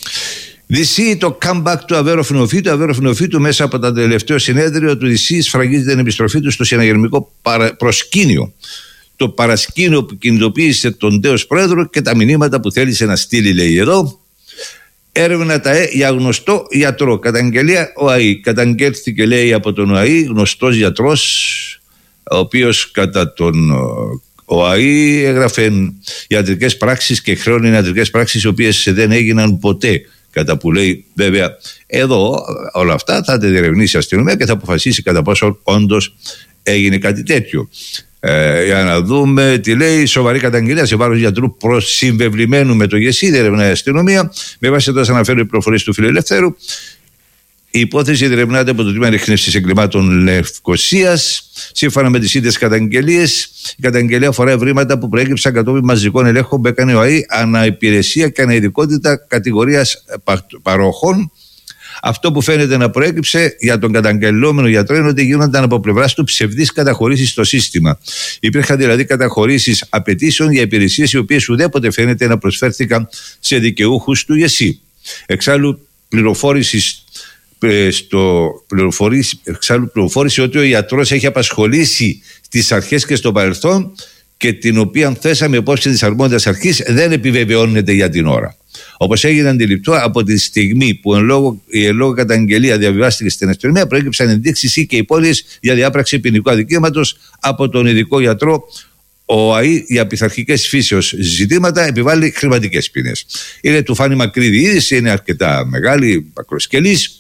Δυσί το comeback του Αβέροφινοφύτου. Αβέροφινοφύτου μέσα από το τελευταίο συνέδριο του Δυσί σφραγίζει την επιστροφή του στο συναγερμικό παρα... προσκήνιο. Το παρασκήνιο που κινητοποίησε τον τέος πρόεδρο και τα μηνύματα που θέλησε να στείλει, λέει εδώ. Έρευνα τα ΕΕ για γνωστό γιατρό. Καταγγελία ΟΑΗ. Καταγγέλθηκε, λέει, από τον ΟΑΗ, γνωστός γιατρός, ο οποίος κατά τον ΟΑΗ έγραφε ιατρικές πράξεις και χρέωνε ιατρικές πράξεις οι οποίες δεν έγιναν ποτέ. Κατά που λέει, βέβαια, εδώ όλα αυτά θα τα διερευνήσει η αστυνομία και θα αποφασίσει κατά πόσο όντως έγινε κάτι τέτοιο. Ε, για να δούμε τι λέει. Σοβαρή καταγγελία σε βάρος γιατρού προσυμβεβλημένου με το ΓΕΣΥ, διερευνάει η αστυνομία. Με βάση το αναφέρει οι πληροφορίες του Φιλελευθέρου. Η υπόθεση διερευνάται από το Τμήμα Ανιχνεύσης Εγκλημάτων Λευκωσίας. Σύμφωνα με τις ίδιες καταγγελίες, η καταγγελία αφορά ευρήματα που προέκυψαν κατόπιν μαζικών ελέγχων που έκανε ο ΑΗ αναϋπηρεσία και αναειδικότητα κατηγορίας παροχών. Αυτό που φαίνεται να προέκυψε για τον καταγγελόμενο γιατρό είναι ότι γίνονταν από πλευράς του ψευδείς καταχωρήσεις στο σύστημα. Υπήρχαν δηλαδή καταχωρήσεις απαιτήσεων για υπηρεσίες οι οποίες ουδέποτε φαίνεται να προσφέρθηκαν σε δικαιούχους του ΓΕΣΥ. Εξάλλου, πληροφόρηση στο πληροφόρηση, εξάλλου πληροφόρηση ότι ο ιατρός έχει απασχολήσει τις αρχές και στο παρελθόν και την οποία θέσαμε υπόψη της αρμόδιας αρχής δεν επιβεβαιώνεται για την ώρα. Όπως έγινε αντιληπτό, από τη στιγμή που εν λόγω, η εν λόγω καταγγελία διαβιβάστηκε στην αστυνομία, προέκυψαν ενδείξεις ή και υπόλοιες για διάπραξη ποινικού αδικήματος από τον ειδικό γιατρό. Ο ΑΗ για πειθαρχικές φύσεως ζητήματα επιβάλλει χρηματικές ποινές. Είναι του Φάνη Μακρύδη είδηση, είναι αρκετά μεγάλη, μακροσκελής.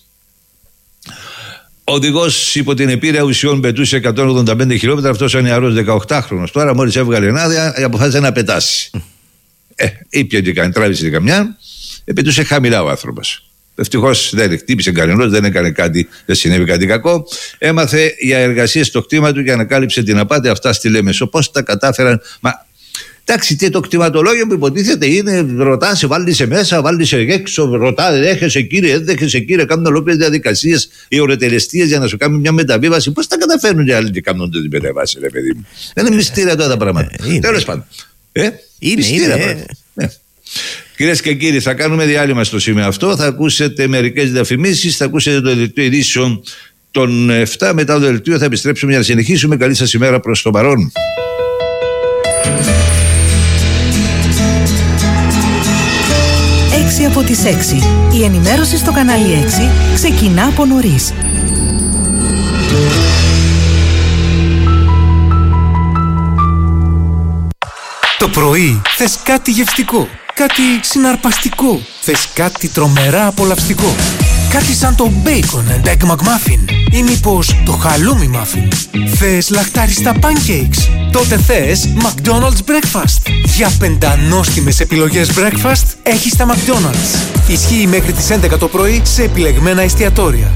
Ο οδηγός υπό την επίρρεια ουσιών πετούσε εκατόν ογδόντα πέντε χιλιόμετρα. Αυτός ο νεαρός δεκαοκτάχρονος τώρα, μόλις έβγαλε ενάδεια, αποφάσισε να πετάσει. Ε, ήπια και κάνει, τράβησε καμιά, πετούσε χαμηλά ο άνθρωπος. Ευτυχώς δεν χτύπησε κανένας, δεν έκανε κάτι, δεν συνέβη κάτι κακό. Έμαθε για εργασίες στο κτήμα του και ανακάλυψε την απάτη. Αυτά στη Λέμεσο. Πώς τα κατάφεραν. Μα εντάξει, τι το κτηματολόγιο που υποτίθεται είναι, ρωτά, σε βάλει σε μέσα, βάλει σε έξω, ρωτά, δέχεσαι κύριε, δεν δέχεσαι κύριε, κάνουν ολόκληρες διαδικασίες, οι ωρετελεστίες για να σου κάνουν μια μεταβίβαση. Πώς τα καταφέρνουν οι άλλοι και κάνουν την μεταβίβαση, ρε παιδί μου. Δεν είναι μυστήρια τώρα τα πράγματα. Τέλος πάντων. Ε, είναι, είναι. Ναι. Κυρίες και κύριοι, θα κάνουμε διάλειμμα στο σημείο αυτό. Θα ακούσετε μερικές διαφημίσεις, θα ακούσετε το δελτίο ειδήσεων των επτά. Μετά το δελτίο θα επιστρέψουμε για να συνεχίσουμε. Καλή σας ημέρα προς το παρόν. έξι από τις έξι. Η ενημέρωση στο κανάλι έξι ξεκινά από νωρίς. Το πρωί θες κάτι γευστικό, κάτι συναρπαστικό, θες κάτι τρομερά απολαυστικό. Κάτι σαν το bacon and egg McMuffin ή μήπως το χαλούμι muffin. Θες λαχτάριστα pancakes? Τότε θες McDonald's Breakfast. Για πεντανόστιμες επιλογές breakfast έχεις τα McDonald's. Ισχύει μέχρι τις έντεκα το πρωί σε επιλεγμένα εστιατόρια.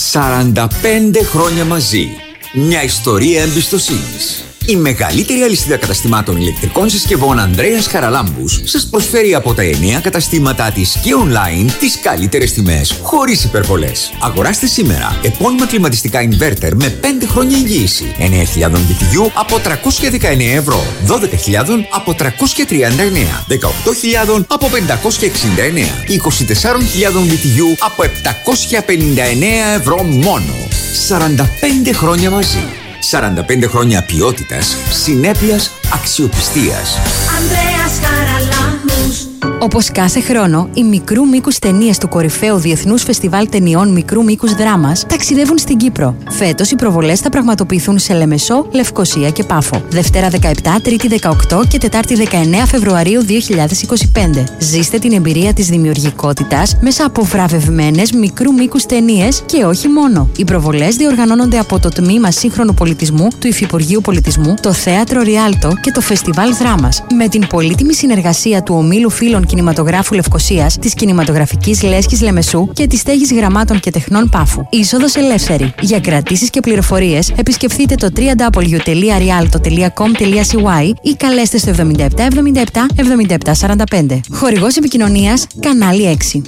σαράντα πέντε χρόνια μαζί. Μια ιστορία εμπιστοσύνης. Η μεγαλύτερη αλυσίδα καταστημάτων ηλεκτρικών συσκευών Ανδρέας Χαραλάμπους σας προσφέρει από τα εννέα καταστήματά της και online τις καλύτερες τιμές, χωρίς υπερβολές. Αγοράστε σήμερα επώνυμα κλιματιστικά inverter με πέντε χρόνια εγγύηση. εννέα χιλιάδες μπι τι γιου από τριακόσια δεκαεννέα ευρώ, δώδεκα χιλιάδες από τριακόσια τριάντα εννέα, δεκαοκτώ χιλιάδες από πεντακόσια εξήντα εννέα, είκοσι τέσσερις χιλιάδες μπι τι γιου από επτακόσια πενήντα εννέα ευρώ μόνο. σαράντα πέντε χρόνια μαζί. σαράντα πέντε χρόνια ποιότητας, συνέπειας, αξιοπιστίας. Ανδρέας Χαραλάμπους. Όπως κάθε χρόνο, οι μικρού μήκους ταινίες του κορυφαίου Διεθνούς Φεστιβάλ Ταινιών Μικρού Μήκους Δράμας ταξιδεύουν στην Κύπρο. Φέτος οι προβολές θα πραγματοποιηθούν σε Λεμεσό, Λευκοσία και Πάφο. Δευτέρα δεκαεπτά, Τρίτη δεκαοκτώ και Τετάρτη δεκαεννέα Φεβρουαρίου δύο χιλιάδες είκοσι πέντε. Ζήστε την εμπειρία της δημιουργικότητας μέσα από βραβευμένες μικρού μήκους ταινίες και όχι μόνο. Οι προβολές διοργανώνονται από το Τμήμα Σύγχρονου Πολιτισμού του Υφυπουργείου Πολιτισμού, το Θέατρο Ριάλτο και το Φεστιβάλ Δράμας. Με την πολύτιμη συνεργασία του Ομίλου Φίλων Κινηματογράφου Λευκοσίας, της Κινηματογραφικής Λέσχης Λεμεσού και της Στέγης Γραμμάτων και Τεχνών Πάφου. Είσοδος ελεύθερη. Για κρατήσεις και πληροφορίες επισκεφτείτε το double-u double-u double-u τελεία rialto τελεία com τελεία c y ή καλέστε στο εβδομήντα επτά εβδομήντα επτά εβδομήντα επτά σαράντα πέντε. Χορηγός επικοινωνίας Κανάλι έξι.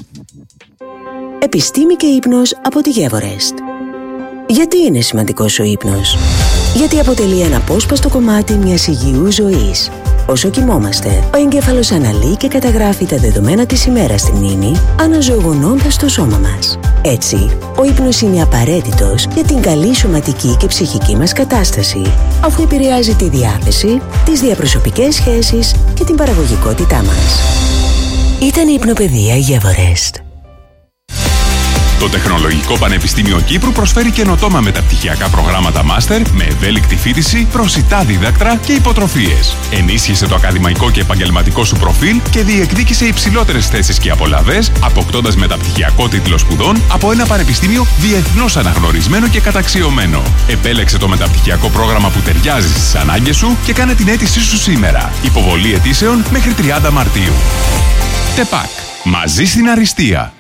Επιστήμη και ύπνος από τη Γεύορεστ. Γιατί είναι σημαντικός ο ύπνος? Γιατί αποτελεί ένα απόσπαστο κομμάτι μιας υγιούς ζωής. Όσο κοιμόμαστε, ο εγκέφαλος αναλύει και καταγράφει τα δεδομένα της ημέρας στη μνήμη, αναζωογονώντας το σώμα μας. Έτσι, ο ύπνος είναι απαραίτητος για την καλή σωματική και ψυχική μας κατάσταση, αφού επηρεάζει τη διάθεση, τις διαπροσωπικές σχέσεις και την παραγωγικότητά μας. Ήταν η Υπνοπαιδεία Γεύορεστ. Το Τεχνολογικό Πανεπιστήμιο Κύπρου προσφέρει καινοτόμα μεταπτυχιακά προγράμματα μάστερ με ευέλικτη φοιτηση, προσιτά δίδακτρα και υποτροφίες. Ενίσχυσε το ακαδημαϊκό και επαγγελματικό σου προφίλ και διεκδίκησε υψηλότερες θέσεις και απολαβές, αποκτώντας μεταπτυχιακό τίτλο σπουδών από ένα πανεπιστήμιο διεθνώς αναγνωρισμένο και καταξιωμένο. Επέλεξε το μεταπτυχιακό πρόγραμμα που ταιριάζει στις ανάγκες σου και κάνε την αίτησή σου σήμερα. Υποβολή αιτήσεων μέχρι τριάντα Μαρτίου. ΤΕΠΑΚ. Μαζί στην αριστεία.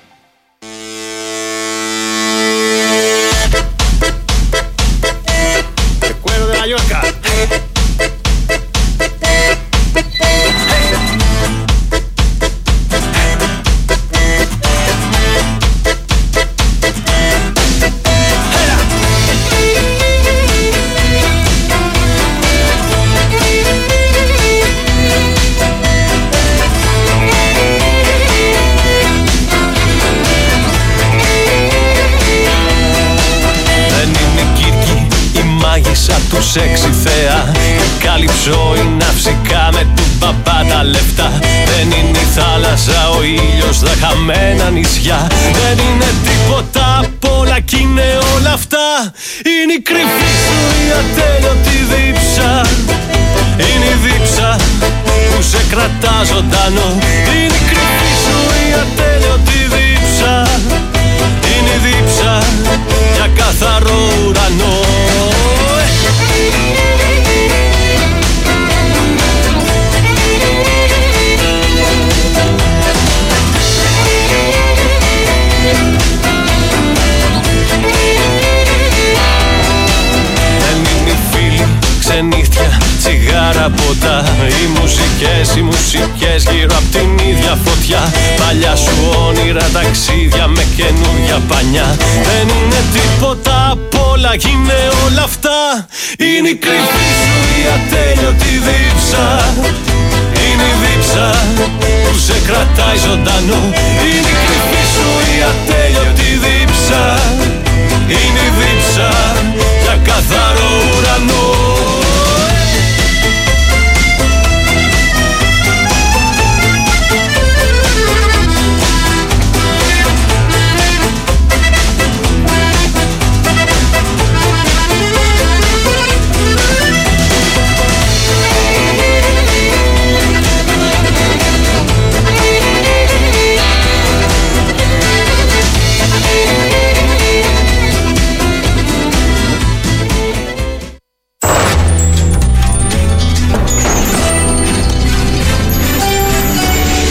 Του σεξι θέα, η Καλυψό η ναυσικά με του μπαμπά τα λεφτά. Δεν είναι η θάλασσα, ο ήλιος, τα χαμένα νησιά. Δεν είναι τίποτα απ' όλα κι είναι όλα αυτά. Είναι η κρυφή σου η ατέλειωτη δίψα. Είναι η δίψα που σε κρατά ζωντανό. Είναι η κρυφή σου η ατέλειωτη δίψα. Είναι η δίψα για καθαρό ουρανό. Ξενύχτια, τσιγάρα, ποτά. Οι μουσικές, οι μουσικές γύρω απ' την ίδια φωτιά. Παλιά σου όνειρα, ταξίδια με καινούρια πανιά. Δεν είναι τίποτα απ' όλα, είναι όλα αυτά. Είναι η κρυφή σου η ατέλειωτη δίψα. Είναι η δίψα που σε κρατάει ζωντανό. Είναι η κρυφή σου η ατέλειωτη δίψα. Είναι η δίψα για καθαρό ουρανό.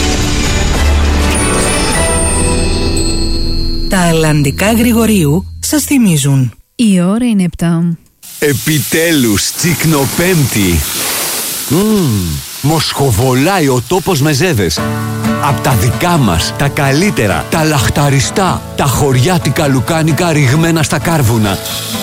Τα αλλαντικά Γρηγορίου σας θυμίζουν. Η ώρα είναι επτά. Επιτέλους, τσικνοπέμπτη. Μμμ, μοσχοβολάει ο τόπος με ζέδες. Απ' τα δικά μας, τα καλύτερα, τα λαχταριστά, τα χωριάτικα λουκάνικα ριγμένα στα κάρβουνα.